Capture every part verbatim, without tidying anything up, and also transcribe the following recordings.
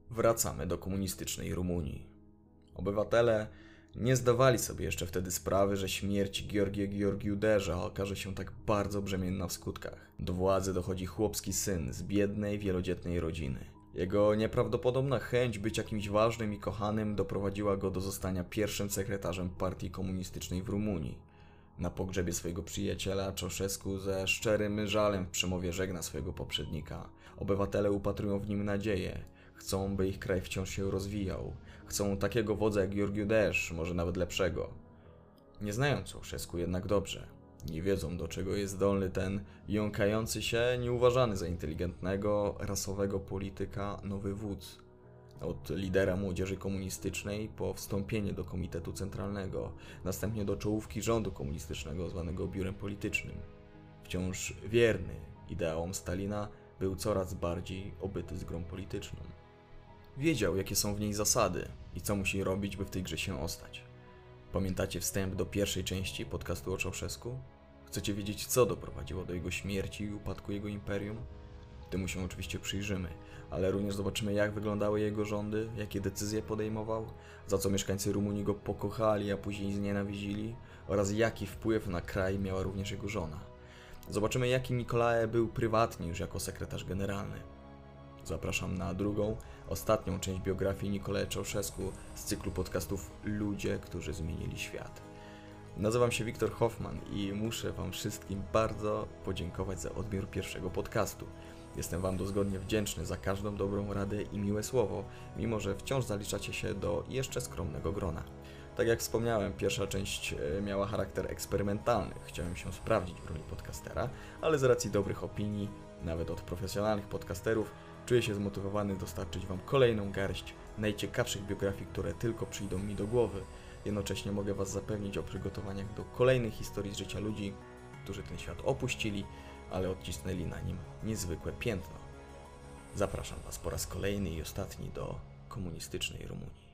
Wracamy do komunistycznej Rumunii. Obywatele nie zdawali sobie jeszcze wtedy sprawy, że śmierć Gheorghe Gheorghiu-Deza okaże się tak bardzo brzemienna w skutkach. Do władzy dochodzi chłopski syn z biednej, wielodzietnej rodziny. Jego nieprawdopodobna chęć bycia kimś ważnym i kochanym doprowadziła go do zostania pierwszym sekretarzem partii komunistycznej w Rumunii. Na pogrzebie swojego przyjaciela Ceausescu ze szczerym żalem w przemowie żegna swojego poprzednika. Obywatele upatrują w nim nadzieję. Chcą, by ich kraj wciąż się rozwijał. Chcą takiego wodza jak Gheorghe Dez, może nawet lepszego. Nie znają Ceausescu jednak dobrze. Nie wiedzą, do czego jest zdolny ten jąkający się, nieuważany za inteligentnego, rasowego polityka nowy wódz. Od lidera młodzieży komunistycznej po wstąpienie do Komitetu Centralnego, następnie do czołówki rządu komunistycznego zwanego biurem politycznym. Wciąż wierny ideałom Stalina, był coraz bardziej obyty z grą polityczną. Wiedział, jakie są w niej zasady i co musi robić, by w tej grze się ostać. Pamiętacie wstęp do pierwszej części podcastu o Ceausescu? Chcecie wiedzieć, co doprowadziło do jego śmierci i upadku jego imperium? Temu się oczywiście przyjrzymy, ale również zobaczymy, jak wyglądały jego rządy, jakie decyzje podejmował, za co mieszkańcy Rumunii go pokochali, a później znienawidzili, oraz jaki wpływ na kraj miała również jego żona. Zobaczymy, jaki Nicolae był prywatnie już jako sekretarz generalny. Zapraszam na drugą, ostatnią część biografii Nicolae Ceausescu z cyklu podcastów Ludzie, którzy zmienili świat. Nazywam się Wiktor Hoffman i muszę Wam wszystkim bardzo podziękować za odbiór pierwszego podcastu. Jestem Wam dozgodnie wdzięczny za każdą dobrą radę i miłe słowo, mimo że wciąż zaliczacie się do jeszcze skromnego grona. Tak jak wspomniałem, pierwsza część miała charakter eksperymentalny. Chciałem się sprawdzić w roli podcastera, ale z racji dobrych opinii, nawet od profesjonalnych podcasterów, czuję się zmotywowany dostarczyć Wam kolejną garść najciekawszych biografii, które tylko przyjdą mi do głowy. Jednocześnie mogę Was zapewnić o przygotowaniach do kolejnych historii z życia ludzi, którzy ten świat opuścili, ale odcisnęli na nim niezwykłe piętno. Zapraszam Was po raz kolejny i ostatni do komunistycznej Rumunii.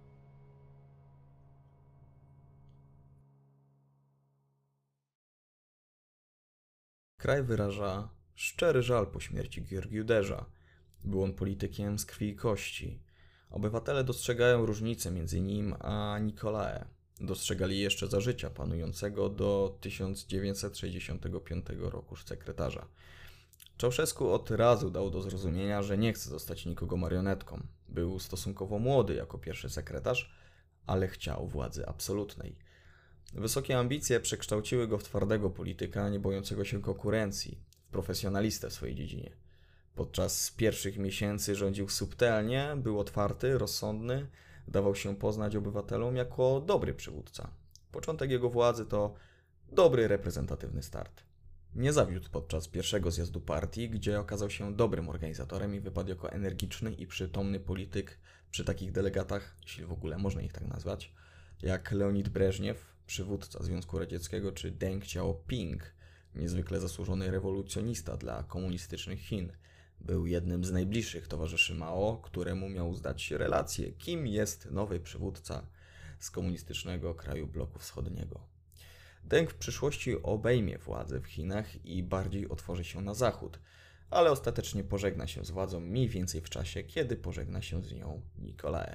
Kraj wyraża szczery żal po śmierci Gheorghe Deza. Był on politykiem z krwi i kości. Obywatele dostrzegają różnicę między nim a Nicolae. Dostrzegali jeszcze za życia panującego do tysiąc dziewięćset sześćdziesiątego piątego roku sekretarza. Ceausescu od razu dał do zrozumienia, że nie chce zostać nikogo marionetką. Był stosunkowo młody jako pierwszy sekretarz, ale chciał władzy absolutnej. Wysokie ambicje przekształciły go w twardego polityka, nie bojącego się konkurencji, w profesjonalistę w swojej dziedzinie. Podczas pierwszych miesięcy rządził subtelnie, był otwarty, rozsądny, dawał się poznać obywatelom jako dobry przywódca. Początek jego władzy to dobry, reprezentatywny start. Nie zawiódł podczas pierwszego zjazdu partii, gdzie okazał się dobrym organizatorem i wypadł jako energiczny i przytomny polityk przy takich delegatach, jeśli w ogóle można ich tak nazwać, jak Leonid Breżniew, przywódca Związku Radzieckiego, czy Deng Xiaoping, niezwykle zasłużony rewolucjonista dla komunistycznych Chin. Był jednym z najbliższych towarzyszy Mao, któremu miał zdać relację, kim jest nowy przywódca z komunistycznego kraju bloku wschodniego. Deng w przyszłości obejmie władzę w Chinach i bardziej otworzy się na zachód, ale ostatecznie pożegna się z władzą mniej więcej w czasie, kiedy pożegna się z nią Nicolae.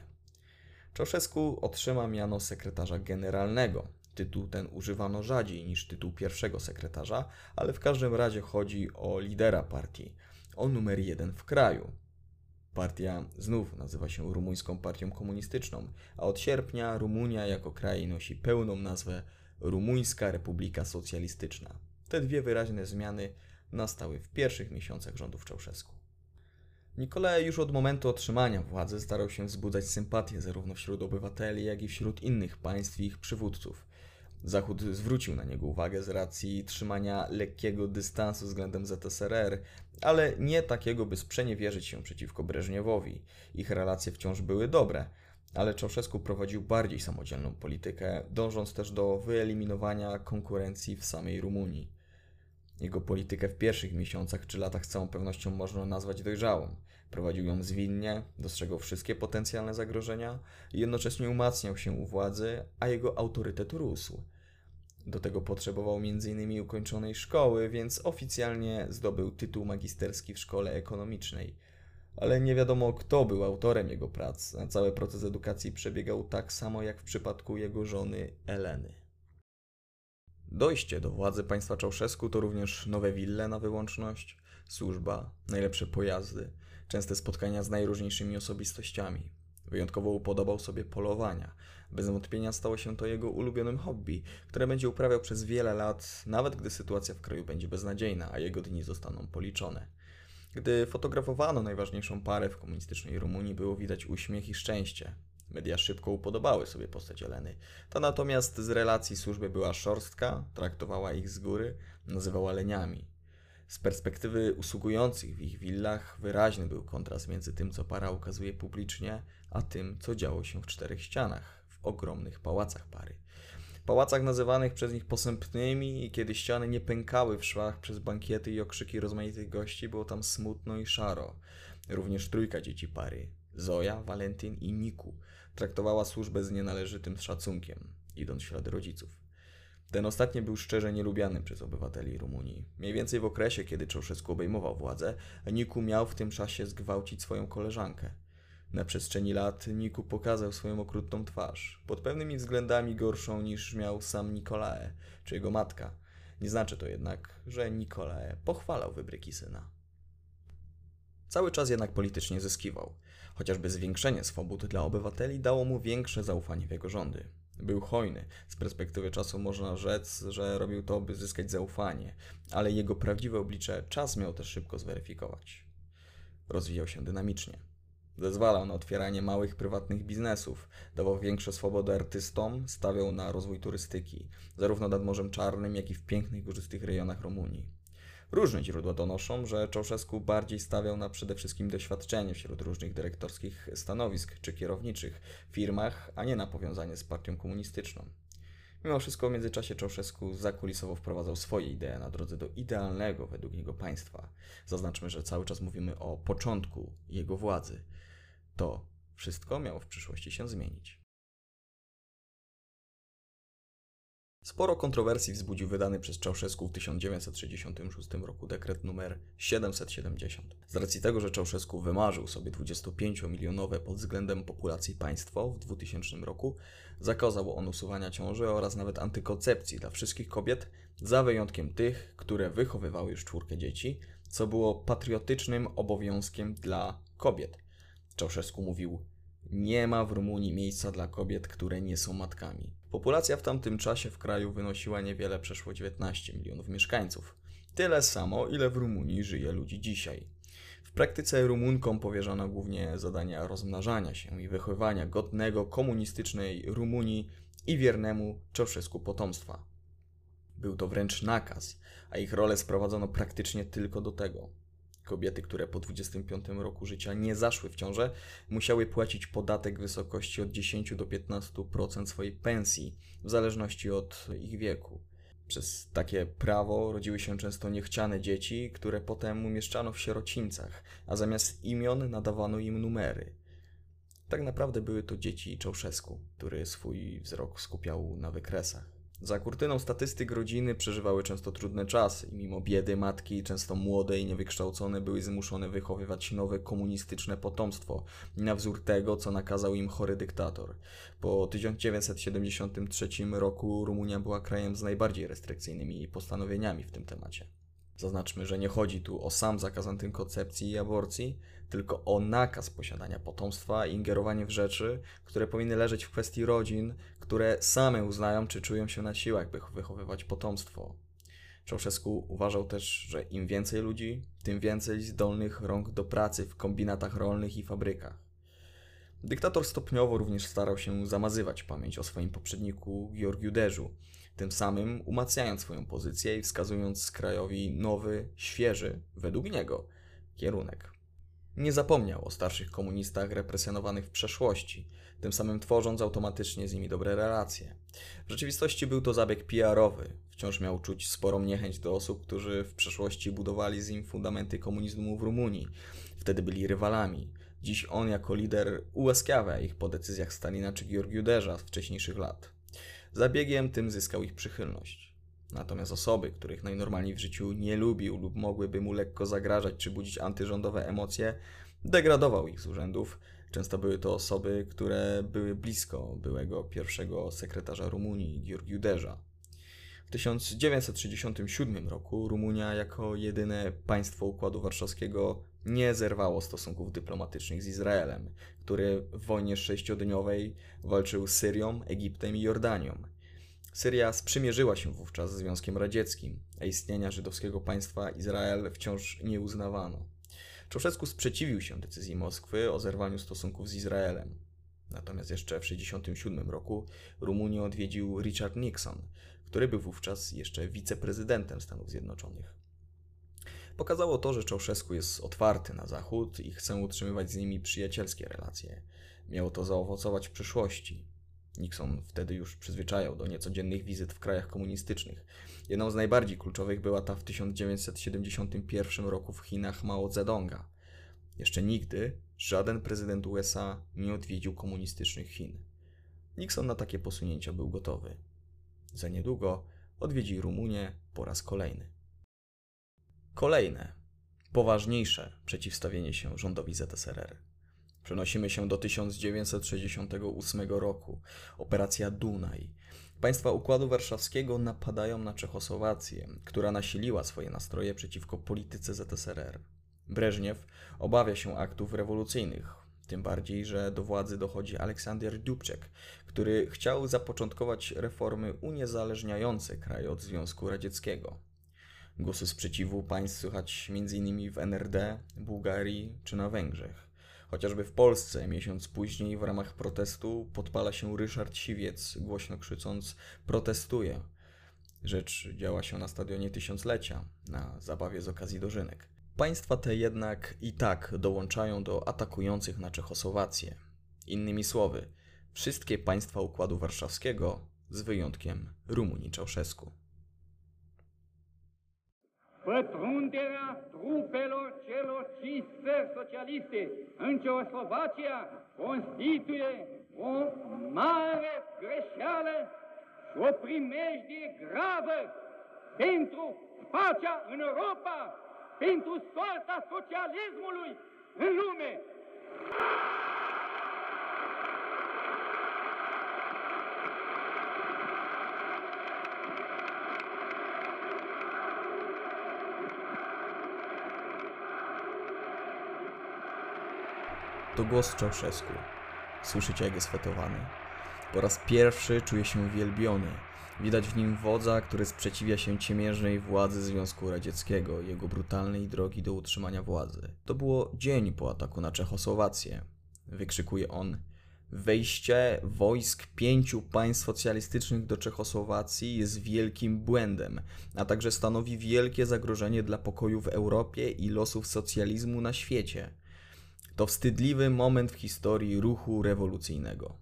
Ceausescu otrzyma miano sekretarza generalnego. Tytuł ten używano rzadziej niż tytuł pierwszego sekretarza, ale w każdym razie chodzi o lidera partii, o numer jeden w kraju. Partia znów nazywa się Rumuńską Partią Komunistyczną, a od sierpnia Rumunia jako kraj nosi pełną nazwę Rumuńska Republika Socjalistyczna. Te dwie wyraźne zmiany nastały w pierwszych miesiącach rządów Ceausescu. Nicolae już od momentu otrzymania władzy starał się wzbudzać sympatię zarówno wśród obywateli, jak i wśród innych państw i ich przywódców. Zachód zwrócił na niego uwagę z racji trzymania lekkiego dystansu względem Z S R R, ale nie takiego, by sprzeniewierzyć się przeciwko Breżniewowi. Ich relacje wciąż były dobre, ale Ceausescu prowadził bardziej samodzielną politykę, dążąc też do wyeliminowania konkurencji w samej Rumunii. Jego politykę w pierwszych miesiącach czy latach z całą pewnością można nazwać dojrzałą. Prowadził ją zwinnie, dostrzegał wszystkie potencjalne zagrożenia i jednocześnie umacniał się u władzy, a jego autorytet rósł. Do tego potrzebował między innymi ukończonej szkoły, więc oficjalnie zdobył tytuł magisterski w szkole ekonomicznej. ale nie wiadomo, kto był autorem jego prac, a cały proces edukacji przebiegał tak samo jak w przypadku jego żony Eleny. Dojście do władzy państwa Czałszewsku to również nowe wille na wyłączność, służba, najlepsze pojazdy, częste spotkania z najróżniejszymi osobistościami. Wyjątkowo upodobał sobie polowania. Bez wątpienia stało się to jego ulubionym hobby, które będzie uprawiał przez wiele lat, nawet gdy sytuacja w kraju będzie beznadziejna, a jego dni zostaną policzone. Gdy fotografowano najważniejszą parę w komunistycznej Rumunii, było widać uśmiech i szczęście. Media szybko upodobały sobie postać Eleny. Ta natomiast z relacji służby była szorstka, traktowała ich z góry, nazywała leniami. Z perspektywy usługujących w ich willach wyraźny był kontrast między tym, co para ukazuje publicznie, a tym, co działo się w czterech ścianach, w ogromnych pałacach pary. Pałacach nazywanych przez nich posępnymi i kiedy ściany nie pękały w szwach przez bankiety i okrzyki rozmaitych gości, było tam smutno i szaro. Również trójka dzieci pary, Zoja, Walentyn i Niku, traktowała służbę z nienależytym szacunkiem, idąc w ślady rodziców. Ten ostatni był szczerze nielubiany przez obywateli Rumunii. Mniej więcej w okresie, kiedy Ceaușescu obejmował władzę, Niku miał w tym czasie zgwałcić swoją koleżankę. Na przestrzeni lat Niku pokazał swoją okrutną twarz, pod pewnymi względami gorszą niż miał sam Nicolae, czy jego matka. Nie znaczy to jednak, że Nicolae pochwalał wybryki syna. Cały czas jednak politycznie zyskiwał. Chociażby zwiększenie swobód dla obywateli dało mu większe zaufanie w jego rządy. Był hojny. Z perspektywy czasu można rzec, że robił to, by zyskać zaufanie, ale jego prawdziwe oblicze czas miał też szybko zweryfikować. Rozwijał się dynamicznie. Zezwalał na otwieranie małych, prywatnych biznesów, dawał większe swobody artystom, stawiał na rozwój turystyki, zarówno nad Morzem Czarnym, jak i w pięknych, górzystych rejonach Rumunii. Różne źródła donoszą, że Ceaușescu bardziej stawiał na przede wszystkim doświadczenie wśród różnych dyrektorskich stanowisk czy kierowniczych w firmach, a nie na powiązanie z partią komunistyczną. Mimo wszystko w międzyczasie Ceaușescu zakulisowo wprowadzał swoje idee na drodze do idealnego według niego państwa. Zaznaczmy, że cały czas mówimy o początku jego władzy. To wszystko miało w przyszłości się zmienić. Sporo kontrowersji wzbudził wydany przez Ceaușescu w tysiąc dziewięćset sześćdziesiątym szóstym roku dekret numer siedemset siedemdziesiąt. Z racji tego, że Ceaușescu wymarzył sobie dwudziestopięciomilionowe pod względem populacji państwo w dwutysięcznym roku, zakazał on usuwania ciąży oraz nawet antykoncepcji dla wszystkich kobiet, za wyjątkiem tych, które wychowywały już czwórkę dzieci, co było patriotycznym obowiązkiem dla kobiet. Ceaușescu mówił: nie ma w Rumunii miejsca dla kobiet, które nie są matkami. Populacja w tamtym czasie w kraju wynosiła niewiele przeszło dziewiętnaście milionów mieszkańców. Tyle samo, ile w Rumunii żyje ludzi dzisiaj. W praktyce Rumunkom powierzano głównie zadania rozmnażania się i wychowywania godnego komunistycznej Rumunii i wiernemu Ceaușescu potomstwa. Był to wręcz nakaz, a ich rolę sprowadzono praktycznie tylko do tego. Kobiety, które po dwudziestym piątym roku życia nie zaszły w ciążę, musiały płacić podatek w wysokości od dziesięć do piętnastu procent swojej pensji, w zależności od ich wieku. Przez takie prawo rodziły się często niechciane dzieci, które potem umieszczano w sierocińcach, a zamiast imion nadawano im numery. Tak naprawdę były to dzieci Ceaușescu, który swój wzrok skupiał na wykresach. Za kurtyną statystyk rodziny przeżywały często trudne czasy i mimo biedy matki, często młode i niewykształcone, były zmuszone wychowywać nowe komunistyczne potomstwo na wzór tego, co nakazał im chory dyktator. Po tysiąc dziewięćset siedemdziesiątym trzecim roku Rumunia była krajem z najbardziej restrykcyjnymi postanowieniami w tym temacie. Zaznaczmy, że nie chodzi tu o sam zakaz antykoncepcji i aborcji, tylko o nakaz posiadania potomstwa i ingerowanie w rzeczy, które powinny leżeć w kwestii rodzin, które same uznają, czy czują się na siłach, by wychowywać potomstwo. Ceaușescu uważał też, że im więcej ludzi, tym więcej zdolnych rąk do pracy w kombinatach rolnych i fabrykach. Dyktator stopniowo również starał się zamazywać pamięć o swoim poprzedniku Gheorghiu Deju, tym samym umacniając swoją pozycję i wskazując krajowi nowy, świeży, według niego, kierunek. Nie zapomniał o starszych komunistach represjonowanych w przeszłości, tym samym tworząc automatycznie z nimi dobre relacje. W rzeczywistości był to zabieg P R-owy. Wciąż miał czuć sporą niechęć do osób, którzy w przeszłości budowali z nim fundamenty komunizmu w Rumunii. Wtedy byli rywalami. Dziś on jako lider ułaskawia ich po decyzjach Stalina czy Gheorghiu Deja z wcześniejszych lat. Zabiegiem tym zyskał ich przychylność. Natomiast osoby, których najnormalniej w życiu nie lubił lub mogłyby mu lekko zagrażać czy budzić antyrządowe emocje, Degradował ich z urzędów. Często były to osoby, które były blisko byłego pierwszego sekretarza Rumunii, Gheorghe Uderza. W tysiąc dziewięćset sześćdziesiątym siódmym roku Rumunia jako jedyne państwo Układu Warszawskiego nie zerwało stosunków dyplomatycznych z Izraelem, który w wojnie sześciodniowej walczył z Syrią, Egiptem i Jordanią. Syria sprzymierzyła się wówczas z Związkiem Radzieckim, a istnienia żydowskiego państwa Izrael wciąż nie uznawano. Ceaușescu sprzeciwił się decyzji Moskwy o zerwaniu stosunków z Izraelem. Natomiast jeszcze w tysiąc dziewięćset sześćdziesiątym siódmym roku Rumunię odwiedził Richard Nixon, który był wówczas jeszcze wiceprezydentem Stanów Zjednoczonych. Pokazało to, że Ceaușescu jest otwarty na Zachód i chce utrzymywać z nimi przyjacielskie relacje. Miało to zaowocować w przyszłości. Nixon wtedy już przyzwyczajał do niecodziennych wizyt w krajach komunistycznych. Jedną z najbardziej kluczowych była ta w tysiąc dziewięćset siedemdziesiątym pierwszym roku w Chinach Mao Zedonga. Jeszcze nigdy żaden prezydent U S A nie odwiedził komunistycznych Chin. Nixon na takie posunięcia był gotowy. Za niedługo odwiedzi Rumunię po raz kolejny. Kolejne, poważniejsze przeciwstawienie się rządowi Z S R R. Przenosimy się do tysiąc dziewięćset sześćdziesiątego ósmego roku. Operacja Dunaj. Państwa Układu Warszawskiego napadają na Czechosłowację, która nasiliła swoje nastroje przeciwko polityce Z S R R. Breżniew obawia się aktów rewolucyjnych, tym bardziej, że do władzy dochodzi Aleksander Dubček, który chciał zapoczątkować reformy uniezależniające kraj od Związku Radzieckiego. Głosy sprzeciwu państw słychać między innymi w N R D, Bułgarii czy na Węgrzech. Chociażby w Polsce miesiąc później w ramach protestu podpala się Ryszard Siwiec, głośno krzycząc „Protestuję”. Rzecz działa się na Stadionie Tysiąclecia, na zabawie z okazji dożynek. Państwa te jednak i tak dołączają do atakujących na Czechosłowację. Innymi słowy, wszystkie państwa Układu Warszawskiego z wyjątkiem Rumunii Ceaușescu. Pătrunderea trupelor celor cinci țări socialiste în Ceoslovacia constituie o mare greșeală și o primejdie gravă pentru pacea în Europa, pentru soarta socialismului în lume. To głos Ceaușescu. Słyszycie, jak jest fetowany? Po raz pierwszy czuje się wielbiony. Widać w nim wodza, który sprzeciwia się ciemiężnej władzy Związku Radzieckiego i jego brutalnej drogi do utrzymania władzy. To było dzień po ataku na Czechosłowację. Wykrzykuje on: wejście wojsk pięciu państw socjalistycznych do Czechosłowacji jest wielkim błędem, a także stanowi wielkie zagrożenie dla pokoju w Europie i losów socjalizmu na świecie. To wstydliwy moment w historii ruchu rewolucyjnego.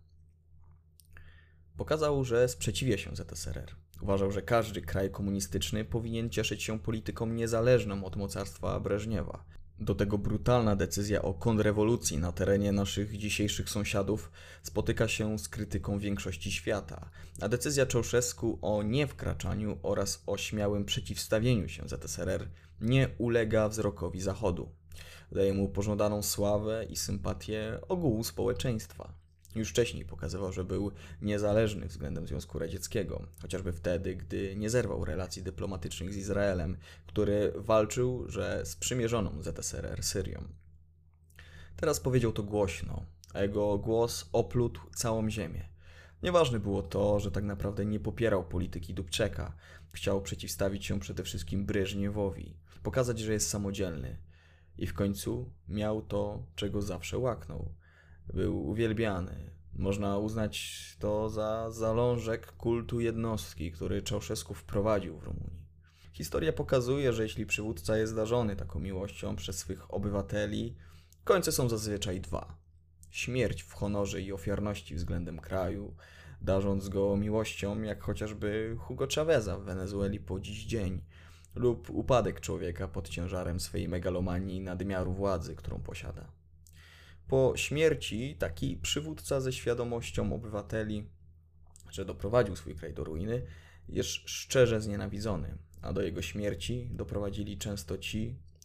Pokazał, że sprzeciwia się Z S R R. Uważał, że każdy kraj komunistyczny powinien cieszyć się polityką niezależną od mocarstwa Breżniewa. Do tego brutalna decyzja o kontrrewolucji na terenie naszych dzisiejszych sąsiadów spotyka się z krytyką większości świata, a decyzja Ceaușescu o niewkraczaniu oraz o śmiałym przeciwstawieniu się Z S R R nie ulega wzrokowi Zachodu. Daje mu pożądaną sławę i sympatię ogółu społeczeństwa. Już wcześniej pokazywał, że był niezależny względem Związku Radzieckiego, chociażby wtedy, gdy nie zerwał relacji dyplomatycznych z Izraelem, który walczył, że sprzymierzoną Z S R R Syrią. Teraz powiedział to głośno, a jego głos oplótł całą ziemię. Nieważne było to, że tak naprawdę nie popierał polityki Dubčeka. Chciał przeciwstawić się przede wszystkim Breżniewowi, pokazać, że jest samodzielny. I w końcu miał to, czego zawsze łaknął. Był uwielbiany. Można uznać to za zalążek kultu jednostki, który Ceaușescu wprowadził w Rumunii. Historia pokazuje, że jeśli przywódca jest darzony taką miłością przez swych obywateli, końce są zazwyczaj dwa. Śmierć w honorze i ofiarności względem kraju, darząc go miłością, jak chociażby Hugo Chaveza w Wenezueli po dziś dzień, lub upadek człowieka pod ciężarem swej megalomanii i nadmiaru władzy, którą posiada. Po śmierci taki przywódca ze świadomością obywateli, że doprowadził swój kraj do ruiny, jest szczerze znienawidzony, a do jego śmierci doprowadzili często ci,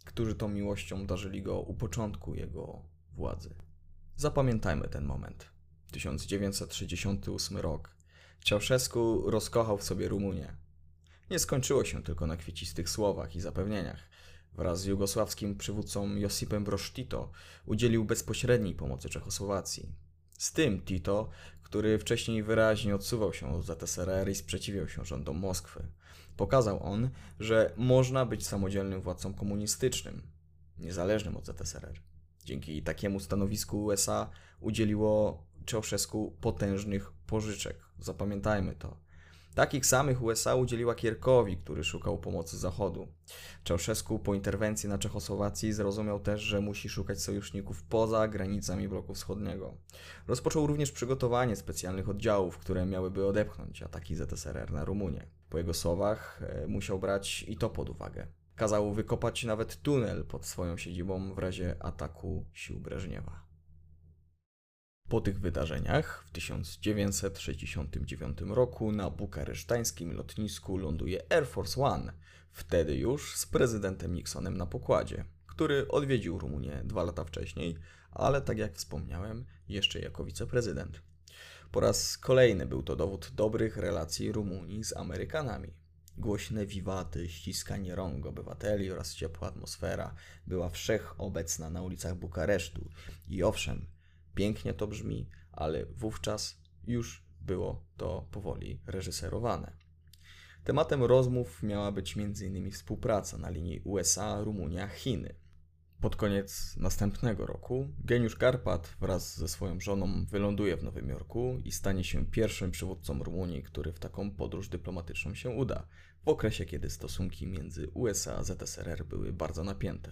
którzy tą miłością darzyli go u początku jego władzy. Zapamiętajmy ten moment. tysiąc dziewięćset sześćdziesiąty ósmy rok. Ceausescu rozkochał w sobie Rumunię. Nie skończyło się tylko na kwiecistych słowach i zapewnieniach. Wraz z jugosławskim przywódcą Josipem Broz Tito udzielił bezpośredniej pomocy Czechosłowacji. Z tym Tito, który wcześniej wyraźnie odsuwał się od Z S R R i sprzeciwiał się rządom Moskwy. Pokazał on, że można być samodzielnym władcą komunistycznym, niezależnym od Z S R R. Dzięki takiemu stanowisku U S A udzieliło Ceausescu potężnych pożyczek. Zapamiętajmy to. Takich samych U S A udzieliła Kierkowi, który szukał pomocy Zachodu. Ceausescu po interwencji na Czechosłowacji zrozumiał też, że musi szukać sojuszników poza granicami bloku wschodniego. Rozpoczął również przygotowanie specjalnych oddziałów, które miałyby odepchnąć ataki Z S R R na Rumunię. Po jego słowach e, musiał brać i to pod uwagę. Kazał wykopać nawet tunel pod swoją siedzibą w razie ataku sił Breżniewa. Po tych wydarzeniach w tysiąc dziewięćset sześćdziesiątym dziewiątym roku na bukaresztańskim lotnisku ląduje Air Force One, wtedy już z prezydentem Nixonem na pokładzie, który odwiedził Rumunię dwa lata wcześniej, ale tak jak wspomniałem, jeszcze jako wiceprezydent. Po raz kolejny był to dowód dobrych relacji Rumunii z Amerykanami. Głośne wiwaty, ściskanie rąk obywateli oraz ciepła atmosfera była wszechobecna na ulicach Bukaresztu i owszem, pięknie to brzmi, ale wówczas już było to powoli reżyserowane. Tematem rozmów miała być między innymi współpraca na linii U S A, Rumunia, Chiny. Pod koniec następnego roku geniusz Karpat wraz ze swoją żoną wyląduje w Nowym Jorku i stanie się pierwszym przywódcą Rumunii, który w taką podróż dyplomatyczną się uda, w okresie kiedy stosunki między U S A a Z S R R były bardzo napięte.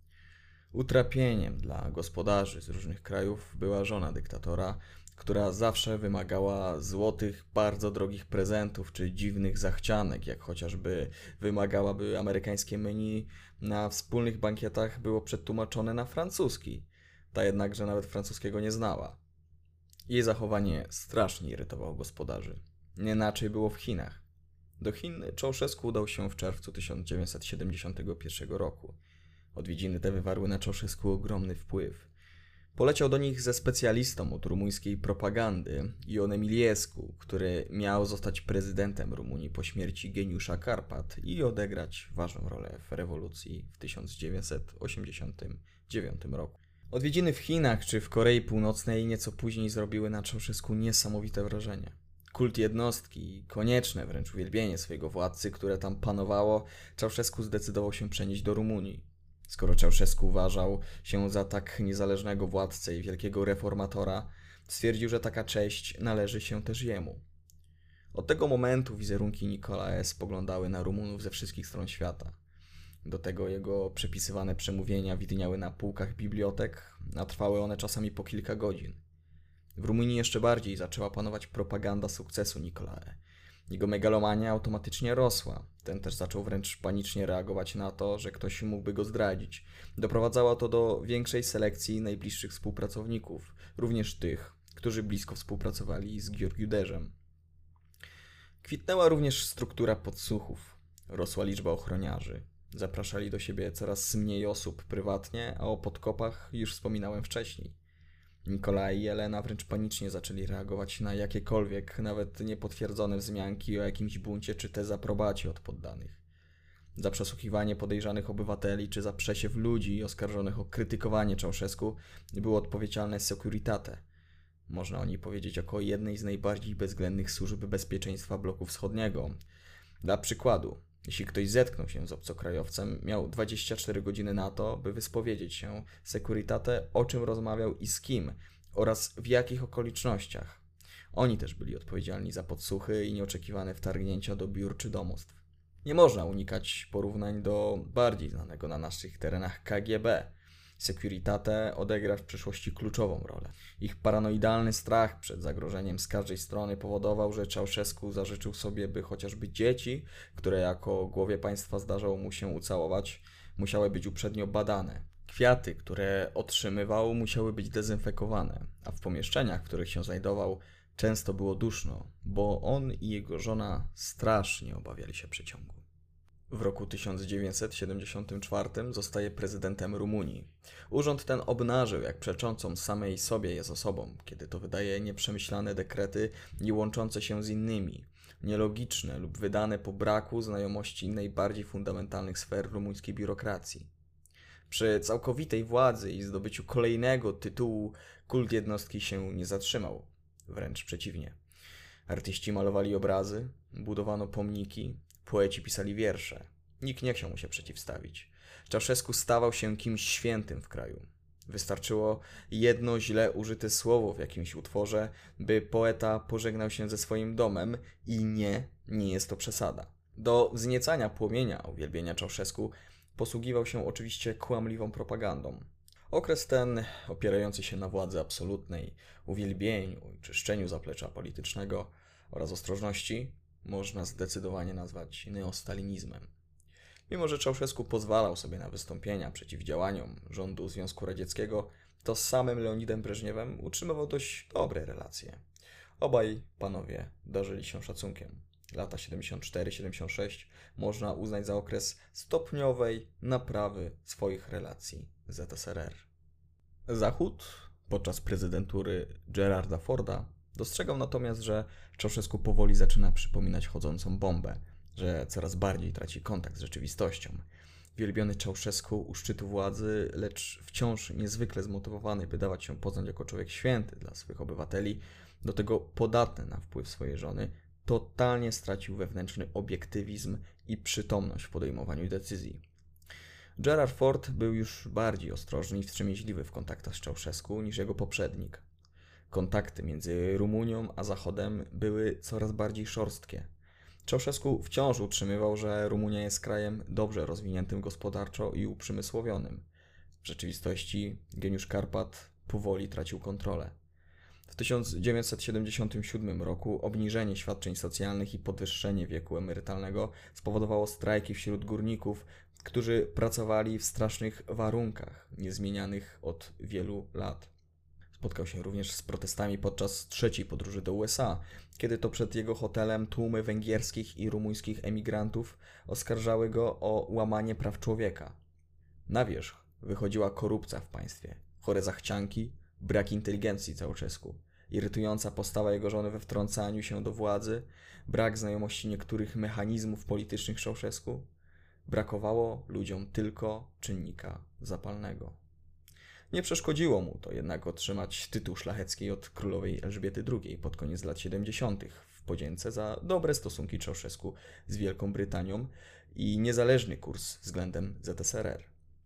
Utrapieniem dla gospodarzy z różnych krajów była żona dyktatora, która zawsze wymagała złotych, bardzo drogich prezentów czy dziwnych zachcianek, jak chociażby wymagała, by amerykańskie menu na wspólnych bankietach było przetłumaczone na francuski. Ta jednakże nawet francuskiego nie znała. Jej zachowanie strasznie irytowało gospodarzy. Nie inaczej było w Chinach. Do Chin Ceausescu udał się w czerwcu tysiąc dziewięćset siedemdziesiątego pierwszego roku. Odwiedziny te wywarły na Ceausescu ogromny wpływ. Poleciał do nich ze specjalistą od rumuńskiej propagandy, Ionem Iliescu, który miał zostać prezydentem Rumunii po śmierci geniusza Karpat i odegrać ważną rolę w rewolucji w tysiąc dziewięćset osiemdziesiątym dziewiątym roku. Odwiedziny w Chinach czy w Korei Północnej nieco później zrobiły na Ceausescu niesamowite wrażenie. Kult jednostki i konieczne wręcz uwielbienie swojego władcy, które tam panowało, Ceausescu zdecydował się przenieść do Rumunii. Skoro Ceausescu uważał się za tak niezależnego władcę i wielkiego reformatora, stwierdził, że taka cześć należy się też jemu. Od tego momentu wizerunki Nicolae spoglądały na Rumunów ze wszystkich stron świata. Do tego jego przepisywane przemówienia widniały na półkach bibliotek, a trwały one czasami po kilka godzin. W Rumunii jeszcze bardziej zaczęła panować propaganda sukcesu Nicolae. Jego megalomania automatycznie rosła. Ten też zaczął wręcz panicznie reagować na to, że ktoś mógłby go zdradzić. Doprowadzało to do większej selekcji najbliższych współpracowników, również tych, którzy blisko współpracowali z Gheorghiu-Dezem. Kwitnęła również struktura podsłuchów. Rosła liczba ochroniarzy. Zapraszali do siebie coraz mniej osób prywatnie, a o podkopach już wspominałem wcześniej. Nikolaj i Elena wręcz panicznie zaczęli reagować na jakiekolwiek, nawet niepotwierdzone wzmianki o jakimś buncie czy dezaprobacie od poddanych. Za przesłuchiwanie podejrzanych obywateli czy za przesiew ludzi oskarżonych o krytykowanie Ceausescu było odpowiedzialne Securitate. Można o niej powiedzieć jako jednej z najbardziej bezwzględnych służb bezpieczeństwa bloku wschodniego. Dla przykładu, jeśli ktoś zetknął się z obcokrajowcem, miał dwadzieścia cztery godziny na to, by wyspowiedzieć się Securitate, o czym rozmawiał i z kim oraz w jakich okolicznościach. Oni też byli odpowiedzialni za podsłuchy i nieoczekiwane wtargnięcia do biur czy domostw. Nie można unikać porównań do bardziej znanego na naszych terenach K G B. Securitate odegra w przyszłości kluczową rolę. Ich paranoidalny strach przed zagrożeniem z każdej strony powodował, że Ceausescu zażyczył sobie, by chociażby dzieci, które jako głowie państwa zdarzało mu się ucałować, musiały być uprzednio badane. Kwiaty, które otrzymywał, musiały być dezynfekowane, a w pomieszczeniach, w których się znajdował, często było duszno, bo on i jego żona strasznie obawiali się przeciągu. W roku tysiąc dziewięćset siedemdziesiątym czwartym zostaje prezydentem Rumunii. Urząd ten obnażył, jak przeczącą samej sobie jest osobą, kiedy to wydaje nieprzemyślane dekrety nie łączące się z innymi, nielogiczne lub wydane po braku znajomości najbardziej fundamentalnych sfer rumuńskiej biurokracji. Przy całkowitej władzy i zdobyciu kolejnego tytułu kult jednostki się nie zatrzymał. Wręcz przeciwnie. Artyści malowali obrazy, budowano pomniki, poeci pisali wiersze. Nikt nie chciał mu się przeciwstawić. Ceausescu stawał się kimś świętym w kraju. Wystarczyło jedno źle użyte słowo w jakimś utworze, by poeta pożegnał się ze swoim domem i nie, nie jest to przesada. Do wzniecania płomienia uwielbienia Ceausescu posługiwał się oczywiście kłamliwą propagandą. Okres ten, opierający się na władzy absolutnej, uwielbieniu i czyszczeniu zaplecza politycznego oraz ostrożności, można zdecydowanie nazwać neostalinizmem. Mimo że Ceausescu pozwalał sobie na wystąpienia przeciw działaniom rządu Związku Radzieckiego, to z samym Leonidem Breżniewem utrzymywał dość dobre relacje. Obaj panowie darzyli się szacunkiem. Lata siedemdziesiąt cztery siedemdziesiąt sześć można uznać za okres stopniowej naprawy swoich relacji z Z S R R. Zachód podczas prezydentury Gerarda Forda dostrzegał natomiast, że Ceausescu powoli zaczyna przypominać chodzącą bombę, że coraz bardziej traci kontakt z rzeczywistością. Wielbiony Ceausescu u szczytu władzy, lecz wciąż niezwykle zmotywowany, by dawać się poznać jako człowiek święty dla swych obywateli, do tego podatny na wpływ swojej żony, totalnie stracił wewnętrzny obiektywizm i przytomność w podejmowaniu decyzji. Gerard Ford był już bardziej ostrożny i wstrzemięźliwy w kontaktach z Ceausescu niż jego poprzednik. Kontakty między Rumunią a Zachodem były coraz bardziej szorstkie. Ceausescu wciąż utrzymywał, że Rumunia jest krajem dobrze rozwiniętym gospodarczo i uprzemysłowionym. W rzeczywistości geniusz Karpat powoli tracił kontrolę. W tysiąc dziewięćset siedemdziesiątym siódmym roku obniżenie świadczeń socjalnych i podwyższenie wieku emerytalnego spowodowało strajki wśród górników, którzy pracowali w strasznych warunkach, niezmienianych od wielu lat. Spotkał się również z protestami podczas trzeciej podróży do U S A, kiedy to przed jego hotelem tłumy węgierskich i rumuńskich emigrantów oskarżały go o łamanie praw człowieka. Na wierzch wychodziła korupcja w państwie, chore zachcianki, brak inteligencji Ceausescu, irytująca postawa jego żony we wtrącaniu się do władzy, brak znajomości niektórych mechanizmów politycznych Ceausescu. Brakowało ludziom tylko czynnika zapalnego. Nie przeszkodziło mu to jednak otrzymać tytuł szlachecki od królowej Elżbiety drugiej pod koniec lat siedemdziesiątych w podzięce za dobre stosunki Ceausescu z Wielką Brytanią i niezależny kurs względem Z S R R.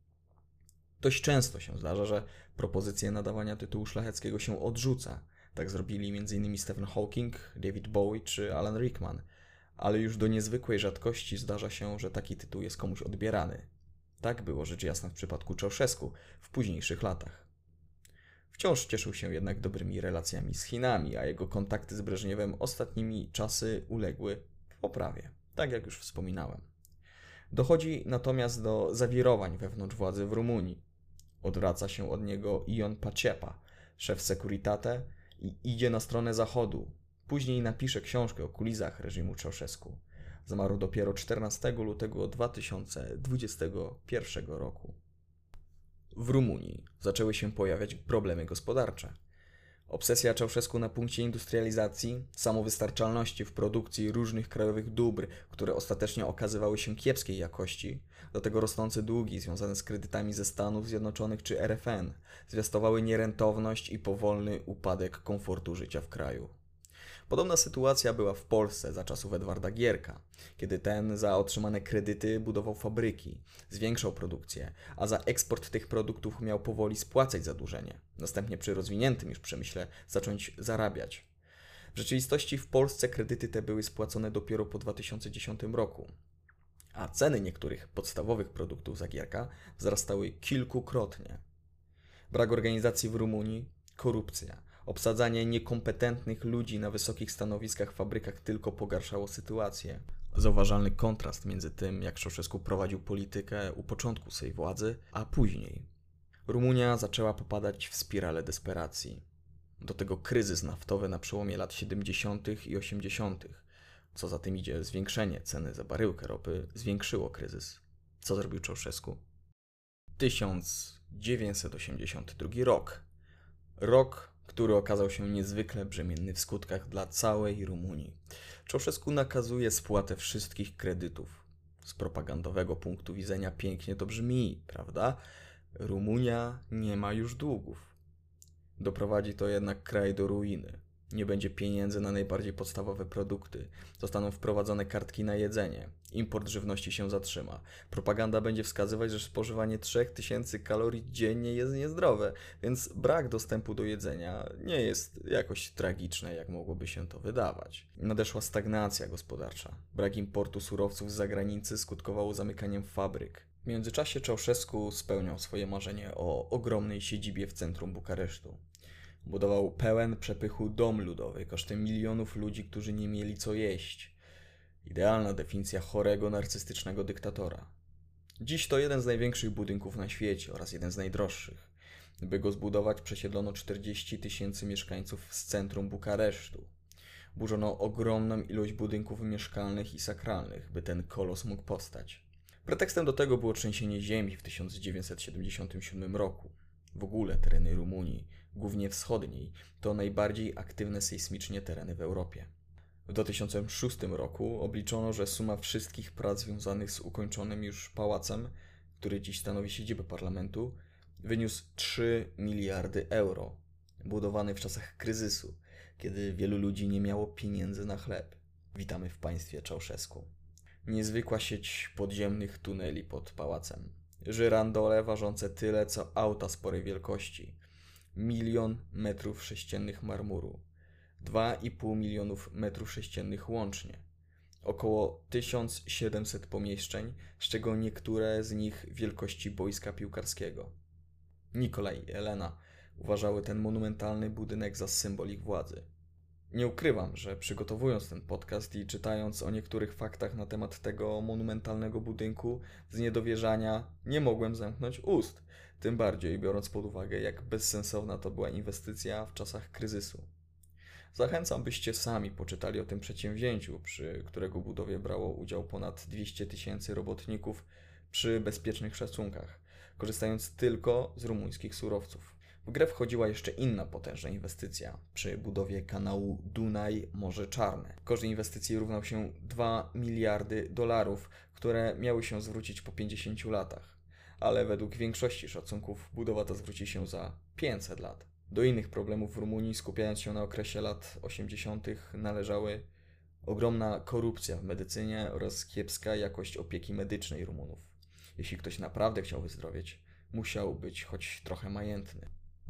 Dość często się zdarza, że propozycje nadawania tytułu szlacheckiego się odrzuca. Tak zrobili między innymi Stephen Hawking, David Bowie czy Alan Rickman. Ale już do niezwykłej rzadkości zdarza się, że taki tytuł jest komuś odbierany. Tak było rzecz jasna w przypadku Ceausescu w późniejszych latach. Wciąż cieszył się jednak dobrymi relacjami z Chinami, a jego kontakty z Breżniewem ostatnimi czasy uległy poprawie, tak jak już wspominałem. Dochodzi natomiast do zawirowań wewnątrz władzy w Rumunii. Odwraca się od niego Ion Pacepa, szef Securitate, i idzie na stronę Zachodu. Później napisze książkę o kulizach reżimu Ceausescu. Zmarł dopiero czternastego lutego dwa tysiące dwudziestego pierwszego roku. W Rumunii zaczęły się pojawiać problemy gospodarcze. Obsesja Ceausescu na punkcie industrializacji, samowystarczalności w produkcji różnych krajowych dóbr, które ostatecznie okazywały się kiepskiej jakości, do tego rosnące długi związane z kredytami ze Stanów Zjednoczonych czy R F N, zwiastowały nierentowność i powolny upadek komfortu życia w kraju. Podobna sytuacja była w Polsce za czasów Edwarda Gierka, kiedy ten za otrzymane kredyty budował fabryki, zwiększał produkcję, a za eksport tych produktów miał powoli spłacać zadłużenie, następnie przy rozwiniętym już przemyśle zacząć zarabiać. W rzeczywistości w Polsce kredyty te były spłacone dopiero po dwa tysiące dziesiątym roku, a ceny niektórych podstawowych produktów za Gierka wzrastały kilkukrotnie. Brak organizacji w Rumunii, korupcja, obsadzanie niekompetentnych ludzi na wysokich stanowiskach w fabrykach tylko pogarszało sytuację. Zauważalny kontrast między tym, jak Ceausescu prowadził politykę u początku swej władzy, a później. Rumunia zaczęła popadać w spiralę desperacji. Do tego kryzys naftowy na przełomie lat siedemdziesiątych i osiemdziesiątych. Co za tym idzie, zwiększenie ceny za baryłkę ropy zwiększyło kryzys. Co zrobił Ceausescu? tysiąc dziewięćset osiemdziesiąty drugi rok. Rok, który okazał się niezwykle brzemienny w skutkach dla całej Rumunii. Ceausescu nakazuje spłatę wszystkich kredytów. Z propagandowego punktu widzenia pięknie to brzmi, prawda? Rumunia nie ma już długów. Doprowadzi to jednak kraj do ruiny. Nie będzie pieniędzy na najbardziej podstawowe produkty. Zostaną wprowadzone kartki na jedzenie. Import żywności się zatrzyma. Propaganda będzie wskazywać, że spożywanie trzy tysiące kalorii dziennie jest niezdrowe, więc brak dostępu do jedzenia nie jest jakoś tragiczne, jak mogłoby się to wydawać. Nadeszła stagnacja gospodarcza. Brak importu surowców z zagranicy skutkowało zamykaniem fabryk. W międzyczasie Ceausescu spełniał swoje marzenie o ogromnej siedzibie w centrum Bukaresztu. Budował pełen przepychu dom ludowy kosztem milionów ludzi, którzy nie mieli co jeść. Idealna definicja chorego, narcystycznego dyktatora. Dziś to jeden z największych budynków na świecie oraz jeden z najdroższych. By go zbudować, przesiedlono czterdzieści tysięcy mieszkańców z centrum Bukaresztu. Burzono ogromną ilość budynków mieszkalnych i sakralnych, by ten kolos mógł powstać. Pretekstem do tego było trzęsienie ziemi w tysiąc dziewięćset siedemdziesiątym siódmym roku. W ogóle tereny Rumunii, głównie wschodniej, to najbardziej aktywne sejsmicznie tereny w Europie. W dwa tysiące szóstym roku obliczono, że suma wszystkich prac związanych z ukończonym już pałacem, który dziś stanowi siedzibę parlamentu, wyniósł trzy miliardy euro, budowany w czasach kryzysu, kiedy wielu ludzi nie miało pieniędzy na chleb. Witamy w państwie Ceausescu. Niezwykła sieć podziemnych tuneli pod pałacem. Żyrandole ważące tyle, co auta sporej wielkości. Milion metrów sześciennych marmuru. Dwa i pół milionów metrów sześciennych łącznie. Około tysiąc siedemset pomieszczeń, z czego niektóre z nich wielkości boiska piłkarskiego. Nikolaj i Elena uważały ten monumentalny budynek za symbol ich władzy. Nie ukrywam, że przygotowując ten podcast i czytając o niektórych faktach na temat tego monumentalnego budynku, z niedowierzania nie mogłem zamknąć ust, tym bardziej biorąc pod uwagę, jak bezsensowna to była inwestycja w czasach kryzysu. Zachęcam, byście sami poczytali o tym przedsięwzięciu, przy którego budowie brało udział ponad dwieście tysięcy robotników przy bezpiecznych szacunkach, korzystając tylko z rumuńskich surowców. W grę wchodziła jeszcze inna potężna inwestycja przy budowie kanału Dunaj-Morze Czarne. Koszt inwestycji równał się dwa miliardy dolarów, które miały się zwrócić po pięćdziesięciu latach. Ale według większości szacunków budowa ta zwróci się za pięćset lat. Do innych problemów w Rumunii, skupiając się na okresie lat osiemdziesiątych, należały ogromna korupcja w medycynie oraz kiepska jakość opieki medycznej Rumunów. Jeśli ktoś naprawdę chciał wyzdrowieć, musiał być choć trochę majętny.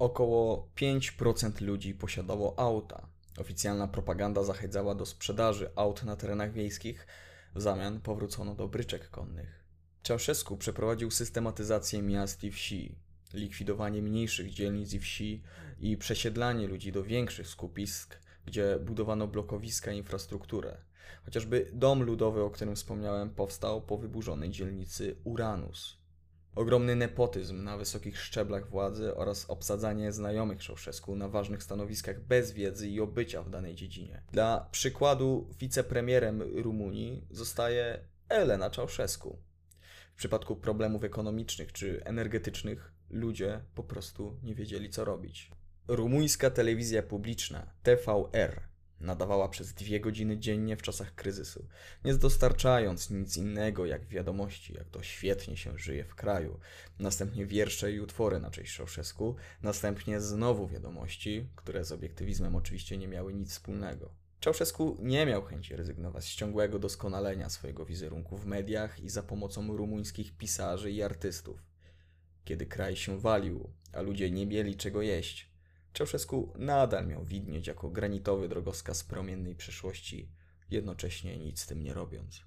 Około pięć procent ludzi posiadało auta. Oficjalna propaganda zachęcała do sprzedaży aut na terenach wiejskich, w zamian powrócono do bryczek konnych. Ceausescu przeprowadził systematyzację miast i wsi, likwidowanie mniejszych dzielnic i wsi i przesiedlanie ludzi do większych skupisk, gdzie budowano blokowiska i infrastrukturę. Chociażby dom ludowy, o którym wspomniałem, powstał po wyburzonej dzielnicy Uranus. Ogromny nepotyzm na wysokich szczeblach władzy oraz obsadzanie znajomych Ceausescu na ważnych stanowiskach bez wiedzy i obycia w danej dziedzinie. Dla przykładu wicepremierem Rumunii zostaje Elena Ceausescu. W przypadku problemów ekonomicznych czy energetycznych ludzie po prostu nie wiedzieli, co robić. Rumuńska telewizja publiczna T V R nadawała przez dwie godziny dziennie w czasach kryzysu, nie dostarczając nic innego jak wiadomości, jak to świetnie się żyje w kraju, następnie wiersze i utwory na cześć Ceausescu, następnie znowu wiadomości, które z obiektywizmem oczywiście nie miały nic wspólnego. Ceausescu nie miał chęci rezygnować z ciągłego doskonalenia swojego wizerunku w mediach i za pomocą rumuńskich pisarzy i artystów. Kiedy kraj się walił, a ludzie nie mieli czego jeść, Ceausescu nadal miał widnieć jako granitowy drogowskaz promiennej przyszłości, jednocześnie nic z tym nie robiąc.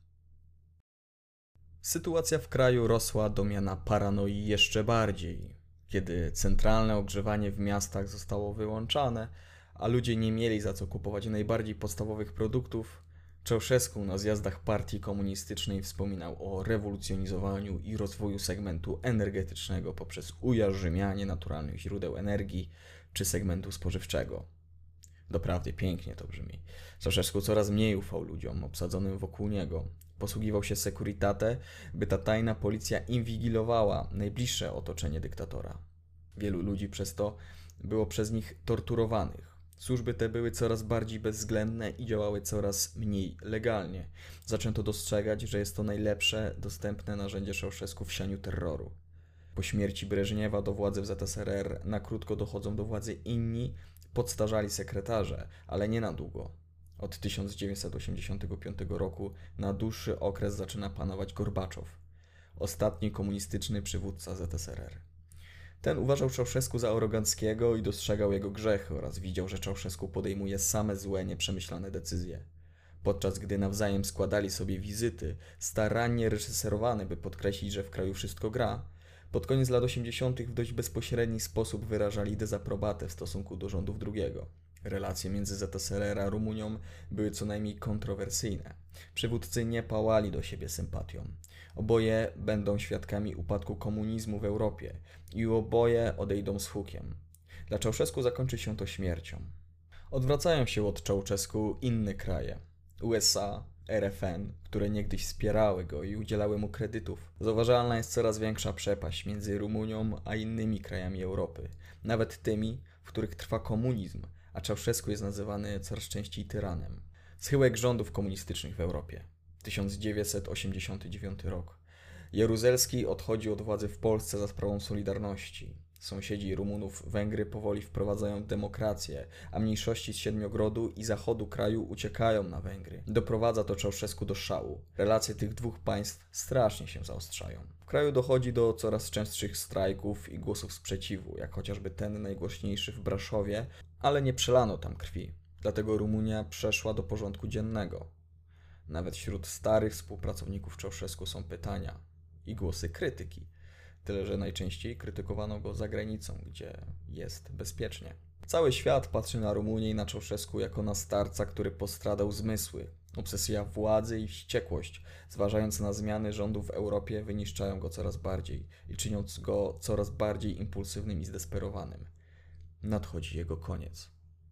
Sytuacja w kraju rosła do miana paranoi jeszcze bardziej. Kiedy centralne ogrzewanie w miastach zostało wyłączane, a ludzie nie mieli za co kupować najbardziej podstawowych produktów, Ceausescu na zjazdach partii komunistycznej wspominał o rewolucjonizowaniu i rozwoju segmentu energetycznego poprzez ujarzmianie naturalnych źródeł energii czy segmentu spożywczego. Doprawdy pięknie to brzmi. Ceausescu coraz mniej ufał ludziom obsadzonym wokół niego. Posługiwał się Securitate, by ta tajna policja inwigilowała najbliższe otoczenie dyktatora. Wielu ludzi przez to było przez nich torturowanych. Służby te były coraz bardziej bezwzględne i działały coraz mniej legalnie. Zaczęto dostrzegać, że jest to najlepsze dostępne narzędzie Ceausescu w sianiu terroru. Po śmierci Breżniewa do władzy w Z S R R na krótko dochodzą do władzy inni, podstarzali sekretarze, ale nie na długo. Od tysiąc dziewięćset osiemdziesiątego piątego roku na dłuższy okres zaczyna panować Gorbaczow, ostatni komunistyczny przywódca Z S R R. Ten uważał Ceausescu za aroganckiego i dostrzegał jego grzechy oraz widział, że Ceausescu podejmuje same złe, nieprzemyślane decyzje. Podczas gdy nawzajem składali sobie wizyty, starannie reżyserowane, by podkreślić, że w kraju wszystko gra, pod koniec lat osiemdziesiątych w dość bezpośredni sposób wyrażali dezaprobatę w stosunku do rządów drugiego. Relacje między Z S R R a Rumunią były co najmniej kontrowersyjne. Przywódcy nie pałali do siebie sympatią. Oboje będą świadkami upadku komunizmu w Europie i oboje odejdą z hukiem. Dla Ceausescu zakończy się to śmiercią. Odwracają się od Ceausescu inne kraje. U S A, R F N, które niegdyś wspierały go i udzielały mu kredytów. Zauważalna jest coraz większa przepaść między Rumunią a innymi krajami Europy, nawet tymi, w których trwa komunizm, a Ceausescu jest nazywany coraz częściej tyranem. Schyłek rządów komunistycznych w Europie. tysiąc dziewięćset osiemdziesiąty dziewiąty rok. Jaruzelski odchodzi od władzy w Polsce za sprawą Solidarności. Sąsiedzi Rumunów, Węgry, powoli wprowadzają demokrację, a mniejszości z Siedmiogrodu i zachodu kraju uciekają na Węgry. Doprowadza to Ceausescu do szału. Relacje tych dwóch państw strasznie się zaostrzają. W kraju dochodzi do coraz częstszych strajków i głosów sprzeciwu, jak chociażby ten najgłośniejszy w Braszowie, ale nie przelano tam krwi. Dlatego Rumunia przeszła do porządku dziennego. Nawet wśród starych współpracowników Ceausescu są pytania i głosy krytyki. Tyle, że najczęściej krytykowano go za granicą, gdzie jest bezpiecznie. Cały świat patrzy na Rumunię i na Ceausescu jako na starca, który postradał zmysły. Obsesja władzy i wściekłość, zważając na zmiany rządu w Europie, wyniszczają go coraz bardziej i czyniąc go coraz bardziej impulsywnym i zdesperowanym. Nadchodzi jego koniec.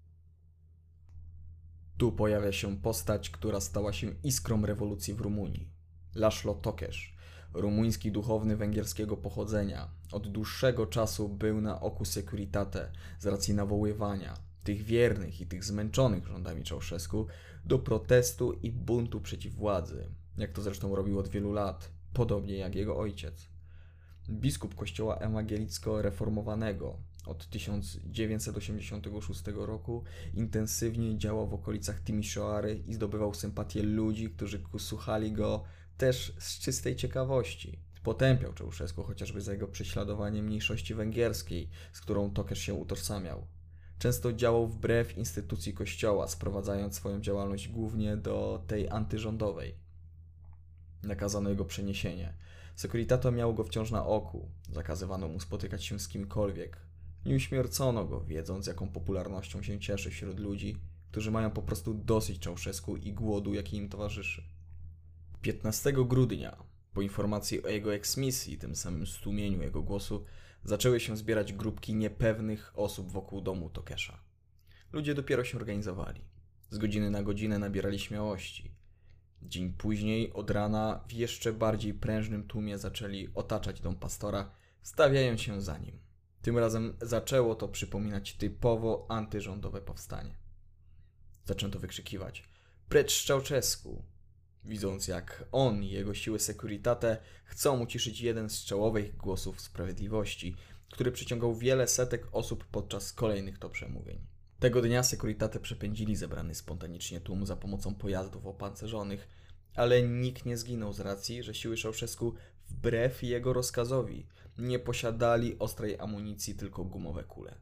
Tu pojawia się postać, która stała się iskrą rewolucji w Rumunii. Laszlo Tokes, rumuński duchowny węgierskiego pochodzenia, od dłuższego czasu był na oku Securitate z racji nawoływania tych wiernych i tych zmęczonych rządami Ceausescu do protestu i buntu przeciw władzy, jak to zresztą robił od wielu lat, podobnie jak jego ojciec. Biskup kościoła ewangelicko-reformowanego od tysiąc dziewięćset osiemdziesiątego szóstego roku intensywnie działał w okolicach Timișoary i zdobywał sympatię ludzi, którzy słuchali go też z czystej ciekawości. Potępiał Ceausescu chociażby za jego prześladowanie mniejszości węgierskiej, z którą Tokes się utożsamiał. Często działał wbrew instytucji kościoła, sprowadzając swoją działalność głównie do tej antyrządowej. Nakazano jego przeniesienie. Securitate miało go wciąż na oku, zakazywano mu spotykać się z kimkolwiek. Nie uśmiercono go, wiedząc, jaką popularnością się cieszy wśród ludzi, którzy mają po prostu dosyć Ceausescu i głodu, jaki im towarzyszy. piętnastego grudnia, po informacji o jego eksmisji, tym samym stłumieniu jego głosu, zaczęły się zbierać grupki niepewnych osób wokół domu Tokesa. Ludzie dopiero się organizowali. Z godziny na godzinę nabierali śmiałości. Dzień później, od rana, w jeszcze bardziej prężnym tłumie zaczęli otaczać dom pastora, stawiając się za nim. Tym razem zaczęło to przypominać typowo antyrządowe powstanie. Zaczęto wykrzykiwać: precz z Ceausescu! Widząc, jak on i jego siły Securitate chcą uciszyć jeden z czołowych głosów sprawiedliwości, który przyciągał wiele setek osób podczas kolejnych to przemówień. Tego dnia Securitate przepędzili zebrany spontanicznie tłum za pomocą pojazdów opancerzonych, ale nikt nie zginął z racji, że siły Ceausescu wbrew jego rozkazowi nie posiadali ostrej amunicji, tylko gumowe kule.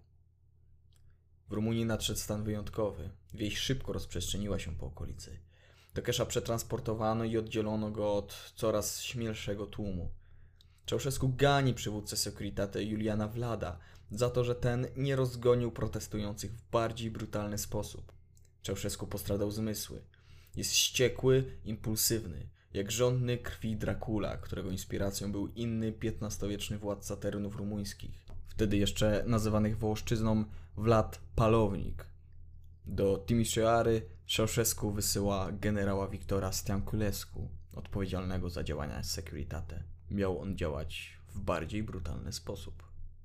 W Rumunii nadszedł stan wyjątkowy. Wieść szybko rozprzestrzeniła się po okolicy. Tokesa przetransportowano i oddzielono go od coraz śmielszego tłumu. Ceausescu gani przywódcę Securitate Juliana Vlada za to, że ten nie rozgonił protestujących w bardziej brutalny sposób. Ceausescu postradał zmysły. Jest wściekły, impulsywny, jak żądny krwi Dracula, którego inspiracją był inny piętnastowieczny władca terenów rumuńskich, wtedy jeszcze nazywanych Wołoszczyzną Vlad Palownik. Do Timișoary Ceaușescu wysyła generała Wiktora Stanculescu, odpowiedzialnego za działania Securitate. Miał on działać w bardziej brutalny sposób.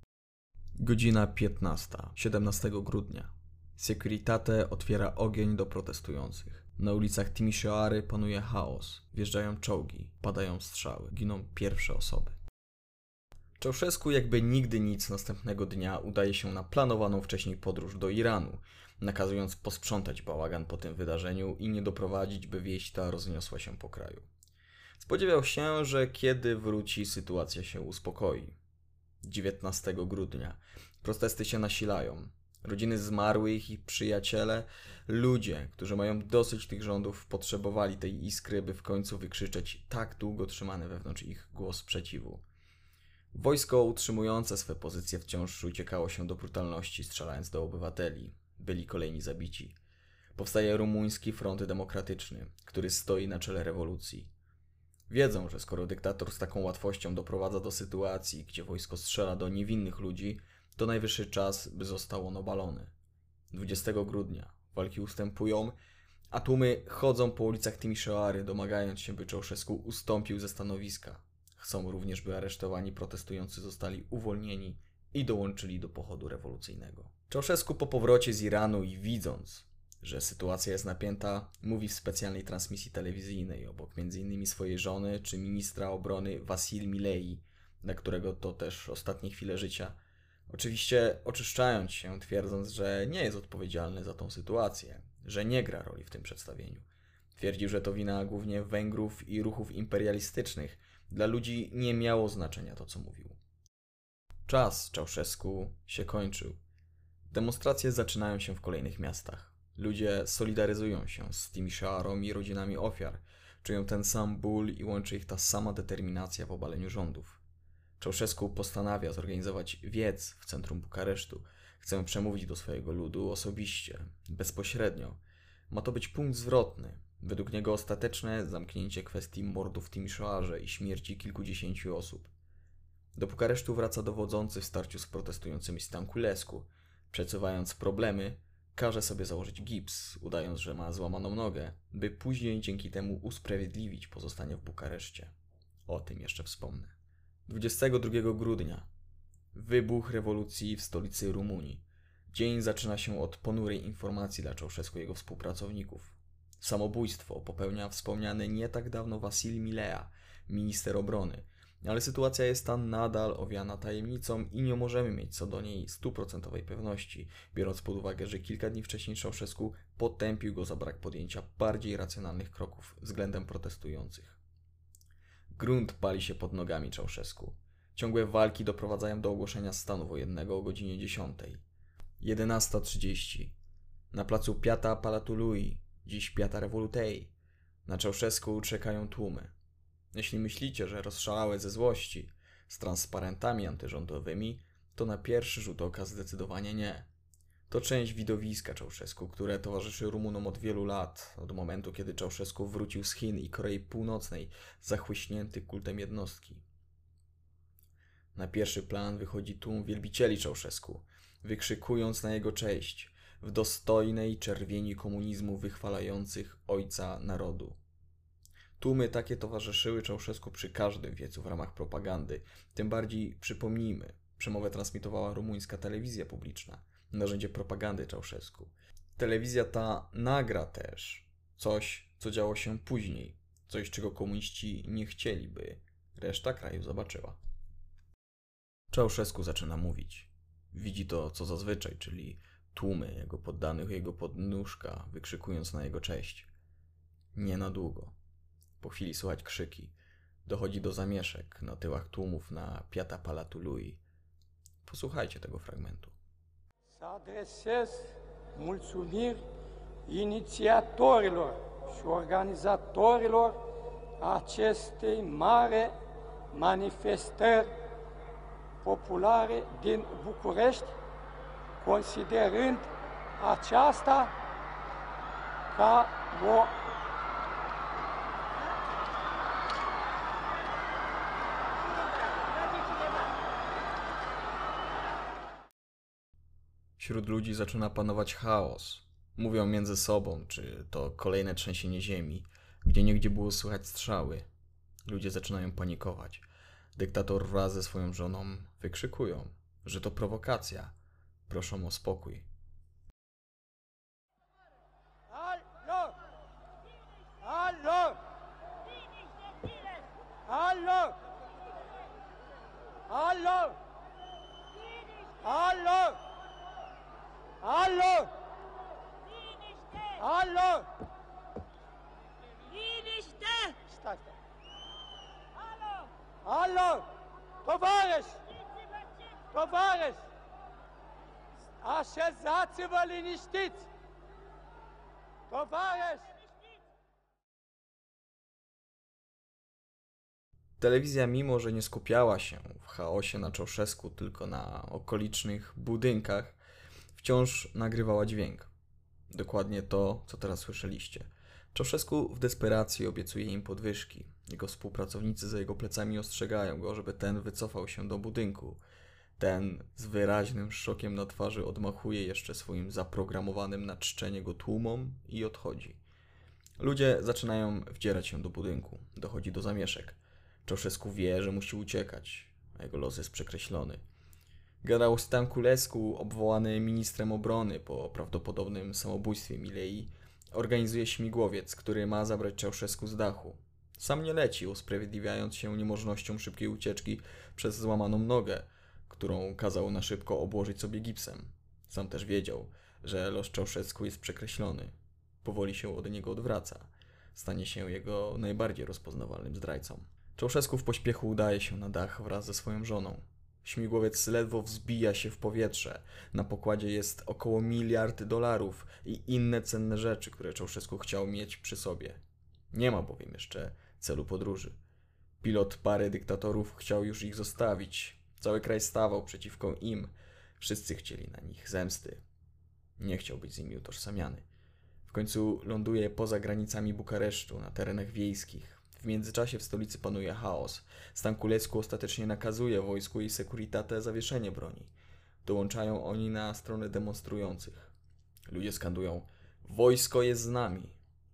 Godzina piętnasta, siedemnastego grudnia. Securitate otwiera ogień do protestujących. Na ulicach Timișoary panuje chaos. Wjeżdżają czołgi, padają strzały, giną pierwsze osoby. Ceaușescu jakby nigdy nic następnego dnia udaje się na planowaną wcześniej podróż do Iranu, nakazując posprzątać bałagan po tym wydarzeniu i nie doprowadzić, by wieść ta rozniosła się po kraju. Spodziewał się, że kiedy wróci, sytuacja się uspokoi. dziewiętnastego grudnia. Protesty się nasilają. Rodziny zmarłych i przyjaciele, ludzie, którzy mają dosyć tych rządów, potrzebowali tej iskry, by w końcu wykrzyczeć tak długo trzymany wewnątrz ich głos sprzeciwu. Wojsko utrzymujące swe pozycje wciąż uciekało się do brutalności, strzelając do obywateli. Byli kolejni zabici. Powstaje rumuński front demokratyczny, który stoi na czele rewolucji. Wiedzą, że skoro dyktator z taką łatwością doprowadza do sytuacji, gdzie wojsko strzela do niewinnych ludzi, to najwyższy czas, by został on obalony. dwudziestego grudnia walki ustępują, a tłumy chodzą po ulicach Timișoary, domagając się, by Ceaușescu ustąpił ze stanowiska. Chcą również, by aresztowani protestujący zostali uwolnieni i dołączyli do pochodu rewolucyjnego. Ceaușescu po powrocie z Iranu i widząc, że sytuacja jest napięta, mówi w specjalnej transmisji telewizyjnej obok między innymi swojej żony czy ministra obrony Vasil Milei, dla którego to też ostatnie chwile życia. Oczywiście oczyszczając się, twierdząc, że nie jest odpowiedzialny za tą sytuację, że nie gra roli w tym przedstawieniu. Twierdził, że to wina głównie Węgrów i ruchów imperialistycznych. Dla ludzi nie miało znaczenia to, co mówił. Czas Ceaușescu się kończył. Demonstracje zaczynają się w kolejnych miastach. Ludzie solidaryzują się z Timișoarą i rodzinami ofiar. Czują ten sam ból i łączy ich ta sama determinacja w obaleniu rządów. Ceaușescu postanawia zorganizować wiec w centrum Bukaresztu. Chce przemówić do swojego ludu osobiście, bezpośrednio. Ma to być punkt zwrotny. Według niego ostateczne zamknięcie kwestii mordów w Timișoarze i śmierci kilkudziesięciu osób. Do Bukaresztu wraca dowodzący w starciu z protestującymi Stanculescu. Przesuwając problemy, każe sobie założyć gips, udając, że ma złamaną nogę, by później dzięki temu usprawiedliwić pozostanie w Bukareszcie. O tym jeszcze wspomnę. dwudziestego drugiego grudnia. Wybuch rewolucji w stolicy Rumunii. Dzień zaczyna się od ponurej informacji dla Ceaușescu i jego współpracowników. Samobójstwo popełnia wspomniany nie tak dawno Vasil Milea, minister obrony, ale sytuacja jest ta nadal owiana tajemnicą i nie możemy mieć co do niej stuprocentowej pewności, biorąc pod uwagę, że kilka dni wcześniej Ceaușescu potępił go za brak podjęcia bardziej racjonalnych kroków względem protestujących. Grunt pali się pod nogami Ceaușescu. Ciągłe walki doprowadzają do ogłoszenia stanu wojennego o godzinie dziesiątej. jedenasta trzydzieści. Na placu Piata Palatului, dziś Piata Revolutei, na Ceaușescu czekają tłumy. Jeśli myślicie, że rozszalałe ze złości, z transparentami antyrządowymi, to na pierwszy rzut oka zdecydowanie nie. To część widowiska Ceaușescu, które towarzyszy Rumunom od wielu lat, od momentu, kiedy Ceaușescu wrócił z Chin i Korei Północnej, zachłyśnięty kultem jednostki. Na pierwszy plan wychodzi tłum wielbicieli Ceaușescu, wykrzykując na jego cześć, w dostojnej czerwieni komunizmu wychwalających ojca narodu. Tłumy takie towarzyszyły Ceaușescu przy każdym wiecu w ramach propagandy. Tym bardziej przypomnijmy, przemowę transmitowała rumuńska telewizja publiczna, narzędzie propagandy Ceaușescu. Telewizja ta nagra też coś, co działo się później, coś, czego komuniści nie chcieliby, reszta kraju zobaczyła. Ceaușescu zaczyna mówić. Widzi to, co zazwyczaj, czyli tłumy jego poddanych, jego podnóżka, wykrzykując na jego cześć. Nie na długo. Po chwili słychać krzyki. Dochodzi do zamieszek na tyłach tłumów na Piata Palatului. Posłuchajcie tego fragmentu. Să adresez mulțumiri inițiatorilor și organizatorilor acestei mare manifestări populare din București, considerând aceasta ca o Wśród ludzi zaczyna panować chaos. Mówią między sobą, czy to kolejne trzęsienie ziemi, gdzie niegdzie było słychać strzały. Ludzie zaczynają panikować. Dyktator wraz ze swoją żoną wykrzykują, że to prowokacja. Proszą o spokój. Hallo! Hallo! Hallo! Hallo! Hallo! Hallo! Hallo! Stać. Hallo! Товарищ! Товарищ! А ще зацивали ніштиць! Товарищ! Telewizja, mimo że nie skupiała się w chaosie na Czałszewsku, tylko na okolicznych budynkach, wciąż nagrywała dźwięk. Dokładnie to, co teraz słyszeliście. Czałszewsku w desperacji obiecuje im podwyżki. Jego współpracownicy za jego plecami ostrzegają go, żeby ten wycofał się do budynku. Ten z wyraźnym szokiem na twarzy odmachuje jeszcze swoim zaprogramowanym na czczenie go tłumom i odchodzi. Ludzie zaczynają wdzierać się do budynku. Dochodzi do zamieszek. Czałszewsku wie, że musi uciekać, a jego los jest przekreślony. Generał Stankulescu, obwołany ministrem obrony po prawdopodobnym samobójstwie Milei, organizuje śmigłowiec, który ma zabrać Czałszewsku z dachu. Sam nie leci, usprawiedliwiając się niemożnością szybkiej ucieczki przez złamaną nogę, którą kazał na szybko obłożyć sobie gipsem. Sam też wiedział, że los Czałszewsku jest przekreślony. Powoli się od niego odwraca. Stanie się jego najbardziej rozpoznawalnym zdrajcą. Czałszewsku w pośpiechu udaje się na dach wraz ze swoją żoną. Śmigłowiec ledwo wzbija się w powietrze. Na pokładzie jest około miliard dolarów i inne cenne rzeczy, które Czałszewsku chciał mieć przy sobie. Nie ma bowiem jeszcze celu podróży. Pilot pary dyktatorów chciał już ich zostawić. Cały kraj stawał przeciwko im. Wszyscy chcieli na nich zemsty. Nie chciał być z nimi utożsamiany. W końcu ląduje poza granicami Bukaresztu, na terenach wiejskich. W międzyczasie w stolicy panuje chaos. Stankulescu ostatecznie nakazuje wojsku i Securitate zawieszenie broni. Dołączają oni na stronę demonstrujących. Ludzie skandują: wojsko jest z nami.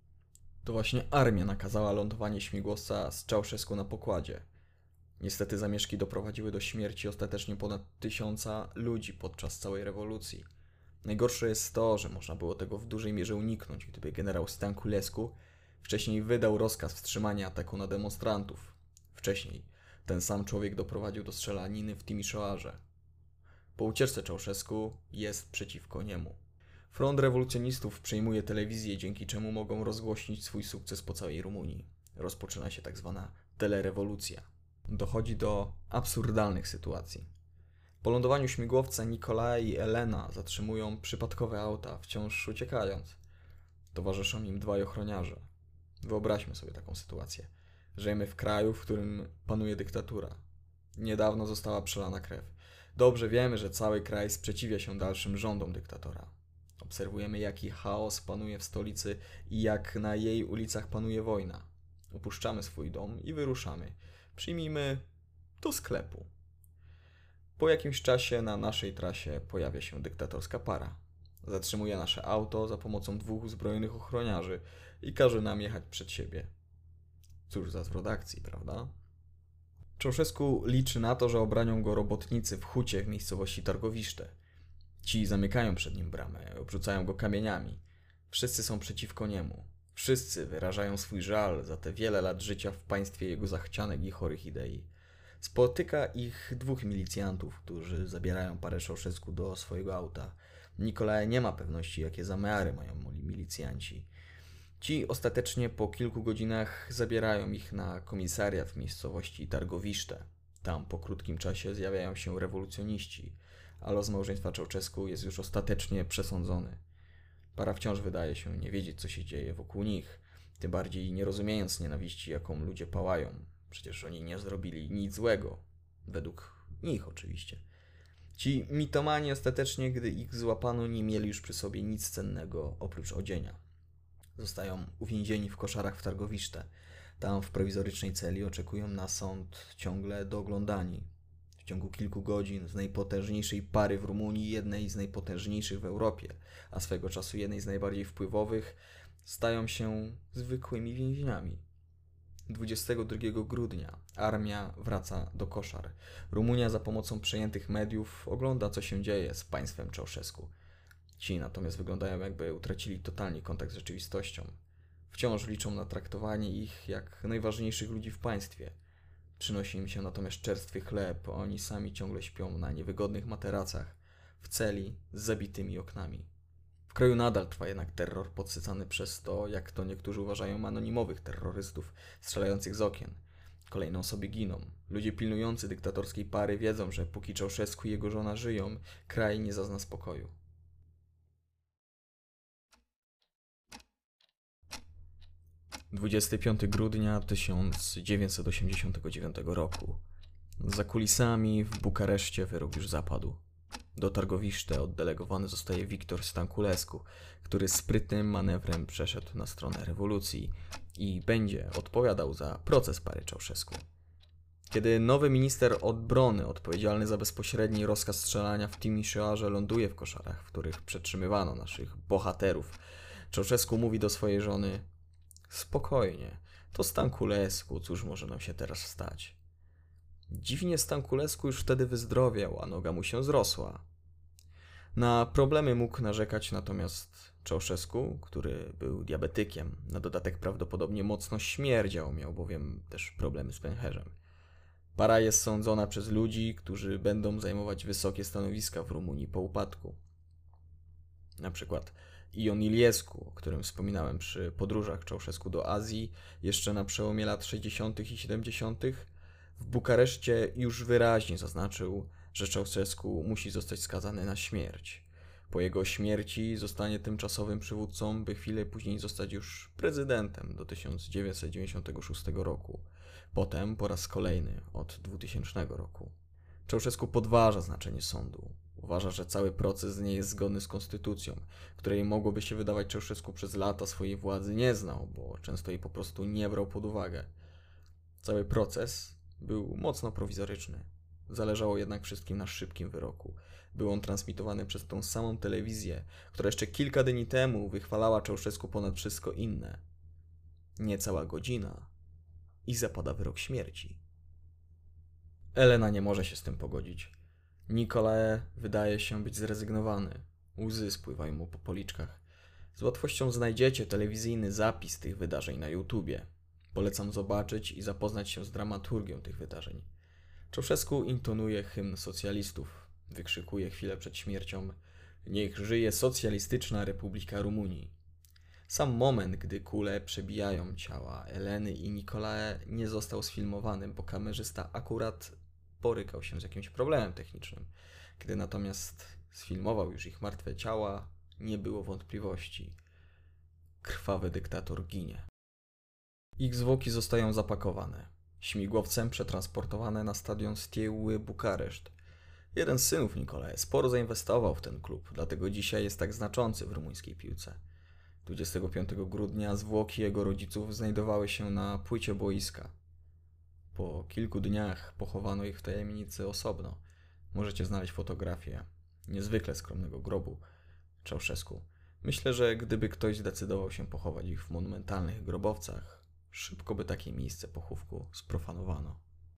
To właśnie armia nakazała lądowanie śmigłowca z Czałszewsku na pokładzie. Niestety zamieszki doprowadziły do śmierci ostatecznie ponad tysiąca ludzi podczas całej rewolucji. Najgorsze jest to, że można było tego w dużej mierze uniknąć, gdyby generał Stankulescu wcześniej wydał rozkaz wstrzymania ataku na demonstrantów. Wcześniej ten sam człowiek doprowadził do strzelaniny w Timisoarze. Po ucieczce Czałszewsku jest przeciwko niemu. Front rewolucjonistów przejmuje telewizję, dzięki czemu mogą rozgłośnić swój sukces po całej Rumunii. Rozpoczyna się tak zwana telerewolucja. Dochodzi do absurdalnych sytuacji. Po lądowaniu śmigłowca Nikolaj i Elena zatrzymują przypadkowe auta, wciąż uciekając. Towarzyszą im dwaj ochroniarze. Wyobraźmy sobie taką sytuację. Żyjemy w kraju, w którym panuje dyktatura. Niedawno została przelana krew. Dobrze wiemy, że cały kraj sprzeciwia się dalszym rządom dyktatora. Obserwujemy, jaki chaos panuje w stolicy i jak na jej ulicach panuje wojna. Opuszczamy swój dom i wyruszamy. Przyjmijmy do sklepu. Po jakimś czasie na naszej trasie pojawia się dyktatorska para. Zatrzymuje nasze auto za pomocą dwóch uzbrojonych ochroniarzy i każe nam jechać przed siebie. Cóż za zwrot akcji, prawda? Czałszewsku liczy na to, że obranią go robotnicy w hucie w miejscowości Targowiszte. Ci zamykają przed nim bramę, obrzucają go kamieniami. Wszyscy są przeciwko niemu. Wszyscy wyrażają swój żal za te wiele lat życia w państwie jego zachcianek i chorych idei. Spotyka ich dwóch milicjantów, którzy zabierają parę Czałszewsku do swojego auta. Nikolaj nie ma pewności, jakie zamiary mają milicjanci. Ci ostatecznie po kilku godzinach zabierają ich na komisariat w miejscowości Targowiszte. Tam po krótkim czasie zjawiają się rewolucjoniści, a los małżeństwa Czałszewsku jest już ostatecznie przesądzony. Para wciąż wydaje się nie wiedzieć, co się dzieje wokół nich, tym bardziej nie rozumiejąc nienawiści, jaką ludzie pałają. Przecież oni nie zrobili nic złego. Według nich oczywiście. Ci mitomani ostatecznie, gdy ich złapano, nie mieli już przy sobie nic cennego oprócz odzienia. Zostają uwięzieni w koszarach w Targowiszte. Tam w prowizorycznej celi oczekują na sąd ciągle dooglądani. W ciągu kilku godzin z najpotężniejszej pary w Rumunii, jednej z najpotężniejszych w Europie, a swego czasu jednej z najbardziej wpływowych, stają się zwykłymi więźniami. dwudziestego drugiego grudnia armia wraca do koszar. Rumunia za pomocą przejętych mediów ogląda, co się dzieje z państwem Ceaușescu. Ci natomiast wyglądają, jakby utracili totalnie kontakt z rzeczywistością. Wciąż liczą na traktowanie ich jak najważniejszych ludzi w państwie. Przynosi im się natomiast czerstwy chleb, a oni sami ciągle śpią na niewygodnych materacach, w celi z zabitymi oknami. W kraju nadal trwa jednak terror podsycany przez to, jak to niektórzy uważają, anonimowych terrorystów strzelających z okien. Kolejne osoby giną. Ludzie pilnujący dyktatorskiej pary wiedzą, że póki Ceaușescu i jego żona żyją, kraj nie zazna spokoju. dwudziestego piątego grudnia tysiąc dziewięćset osiemdziesiątego dziewiątego roku. Za kulisami w Bukareszcie wyrok już zapadł. Do Targowiszte oddelegowany zostaje Victor Stanculescu, który sprytnym manewrem przeszedł na stronę rewolucji i będzie odpowiadał za proces pary Ceaușescu. Kiedy nowy minister obrony odpowiedzialny za bezpośredni rozkaz strzelania w Timișoarze ląduje w koszarach, w których przetrzymywano naszych bohaterów, Ceaușescu mówi do swojej żony: spokojnie, to Stanculescu, cóż może nam się teraz stać? Dziwnie Stanculescu już wtedy wyzdrowiał, a noga mu się zrosła. Na problemy mógł narzekać natomiast Ceaușescu, który był diabetykiem, na dodatek prawdopodobnie mocno śmierdział, miał bowiem też problemy z pęcherzem. Para jest sądzona przez ludzi, którzy będą zajmować wysokie stanowiska w Rumunii po upadku. Na przykład Ion Iliescu, o którym wspominałem przy podróżach Ceaușescu do Azji jeszcze na przełomie lat sześćdziesiątych i siedemdziesiątych, w Bukareszcie już wyraźnie zaznaczył, że Ceaușescu musi zostać skazany na śmierć. Po jego śmierci zostanie tymczasowym przywódcą, by chwilę później zostać już prezydentem do tysiąc dziewięćset dziewięćdziesiątego szóstego roku. Potem po raz kolejny od dwutysięcznego roku. Ceaușescu podważa znaczenie sądu. Uważa, że cały proces nie jest zgodny z konstytucją, której mogłoby się wydawać Ceaușescu przez lata swojej władzy nie znał, bo często jej po prostu nie brał pod uwagę. Cały proces był mocno prowizoryczny. Zależało jednak wszystkim na szybkim wyroku. Był on transmitowany przez tą samą telewizję, która jeszcze kilka dni temu wychwalała Ceaușescu ponad wszystko inne. Niecała godzina i zapada wyrok śmierci. Elena nie może się z tym pogodzić. Nicolae wydaje się być zrezygnowany. Łzy spływają mu po policzkach. Z łatwością znajdziecie telewizyjny zapis tych wydarzeń na YouTubie. Polecam zobaczyć i zapoznać się z dramaturgią tych wydarzeń. Ceaușescu intonuje hymn socjalistów. Wykrzykuje chwilę przed śmiercią: niech żyje socjalistyczna Republika Rumunii. Sam moment, gdy kule przebijają ciała Eleny i Nicolae, nie został sfilmowany, bo kamerzysta akurat borykał się z jakimś problemem technicznym. Gdy natomiast sfilmował już ich martwe ciała, nie było wątpliwości. Krwawy dyktator ginie. Ich zwłoki zostają zapakowane. Śmigłowcem przetransportowane na stadion Steaua Bukareszt. Jeden z synów Nicolae sporo zainwestował w ten klub, dlatego dzisiaj jest tak znaczący w rumuńskiej piłce. dwudziestego piątego grudnia zwłoki jego rodziców znajdowały się na płycie boiska. Po kilku dniach pochowano ich w tajemnicy osobno. Możecie znaleźć fotografię niezwykle skromnego grobu Ceaușescu. Myślę, że gdyby ktoś zdecydował się pochować ich w monumentalnych grobowcach, szybko by takie miejsce pochówku sprofanowano.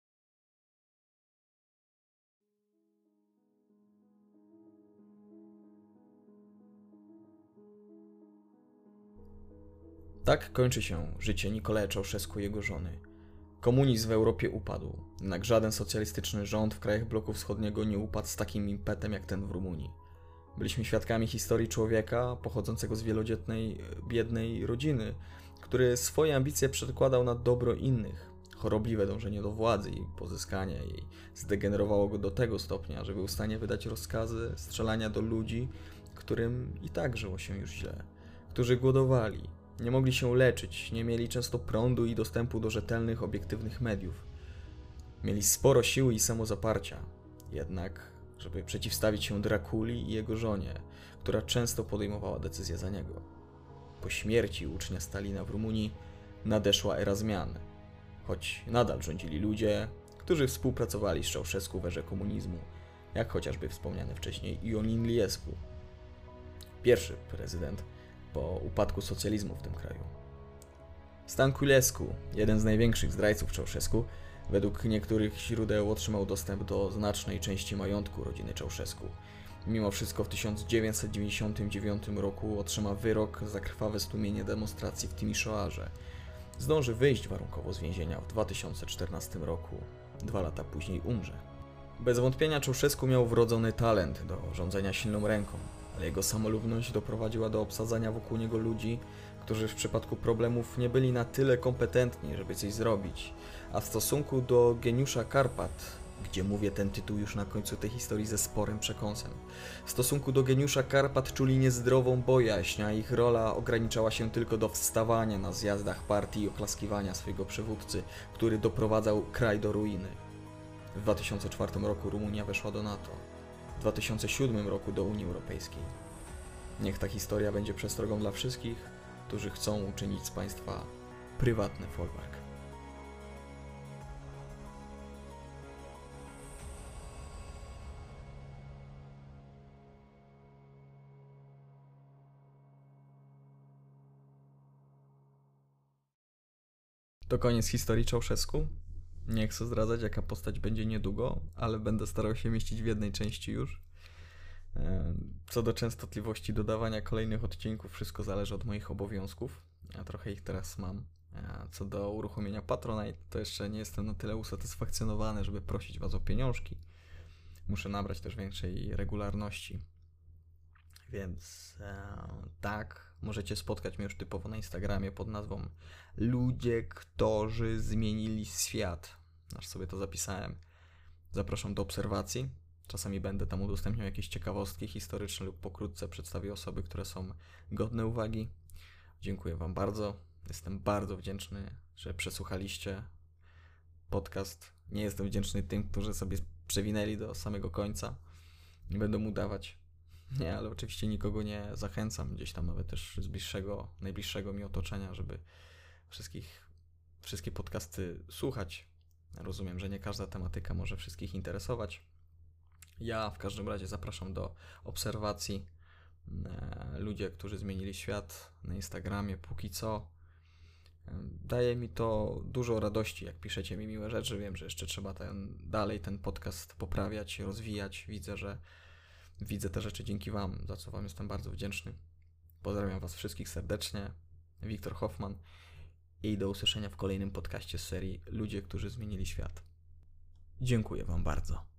Tak kończy się życie Nicolae Ceaușescu i jego żony. Komunizm w Europie upadł, jednak żaden socjalistyczny rząd w krajach bloku wschodniego nie upadł z takim impetem jak ten w Rumunii. Byliśmy świadkami historii człowieka pochodzącego z wielodzietnej, biednej rodziny, który swoje ambicje przedkładał na dobro innych. Chorobliwe dążenie do władzy i pozyskania jej zdegenerowało go do tego stopnia, że był w stanie wydać rozkazy strzelania do ludzi, którym i tak żyło się już źle, którzy głodowali, nie mogli się leczyć, nie mieli często prądu i dostępu do rzetelnych, obiektywnych mediów. Mieli sporo siły i samozaparcia, jednak żeby przeciwstawić się Drakuli i jego żonie, która często podejmowała decyzje za niego. Po śmierci ucznia Stalina w Rumunii nadeszła era zmian, choć nadal rządzili ludzie, którzy którzy współpracowali z Ceausescu w erze komunizmu, jak chociażby wspomniany wcześniej Ion Iliescu, pierwszy prezydent po upadku socjalizmu w tym kraju. Stanculescu, jeden z największych zdrajców Ceausescu, według niektórych źródeł otrzymał dostęp do znacznej części majątku rodziny Ceausescu. Mimo wszystko w tysiąc dziewięćset dziewięćdziesiątym dziewiątym roku otrzyma wyrok za krwawe stłumienie demonstracji w Timisoarze. Zdąży wyjść warunkowo z więzienia w dwa tysiące czternastym roku. Dwa lata później umrze. Bez wątpienia Ceausescu miał wrodzony talent do rządzenia silną ręką, ale jego samolubność doprowadziła do obsadzania wokół niego ludzi, którzy w przypadku problemów nie byli na tyle kompetentni, żeby coś zrobić. A w stosunku do geniusza Karpat, gdzie mówię ten tytuł już na końcu tej historii ze sporym przekąsem, w stosunku do geniusza Karpat czuli niezdrową bojaźń, a ich rola ograniczała się tylko do wstawania na zjazdach partii i oklaskiwania swojego przywódcy, który doprowadzał kraj do ruiny. W dwa tysiące czwartym roku Rumunia weszła do NATO, w dwa tysiące siódmym roku do Unii Europejskiej. Niech ta historia będzie przestrogą dla wszystkich, którzy chcą uczynić z państwa prywatny folwark. To koniec historii Ceausescu. Nie chcę zdradzać, jaka postać będzie niedługo, ale będę starał się mieścić w jednej części już. Co do częstotliwości dodawania kolejnych odcinków, wszystko zależy od moich obowiązków. Ja trochę ich teraz mam. Co do uruchomienia Patronite, to jeszcze nie jestem na tyle usatysfakcjonowany, żeby prosić was o pieniążki. Muszę nabrać też większej regularności. Więc e, tak, możecie spotkać mnie już typowo na Instagramie pod nazwą Ludzie, którzy zmienili świat. Aż sobie to zapisałem. Zapraszam do obserwacji. Czasami będę tam udostępniał jakieś ciekawostki historyczne lub pokrótce przedstawię osoby, które są godne uwagi. Dziękuję wam bardzo. Jestem bardzo wdzięczny, że przesłuchaliście podcast. Nie jestem wdzięczny tym, którzy sobie przewinęli do samego końca. Nie będę mu dawać. Nie, ale oczywiście nikogo nie zachęcam, gdzieś tam nawet też z bliższego, najbliższego mi otoczenia, żeby wszystkich, wszystkie podcasty słuchać. Rozumiem, że nie każda tematyka może wszystkich interesować. Ja w każdym razie zapraszam do obserwacji. Ludzie, którzy zmienili świat na Instagramie, póki co. Daje mi to dużo radości, jak piszecie mi miłe rzeczy. Wiem, że jeszcze trzeba ten, dalej ten podcast poprawiać, rozwijać. Widzę, że Widzę te rzeczy dzięki wam, za co wam jestem bardzo wdzięczny. Pozdrawiam was wszystkich serdecznie. Wiktor Hoffman i do usłyszenia w kolejnym podcaście z serii Ludzie, którzy zmienili świat. Dziękuję wam bardzo.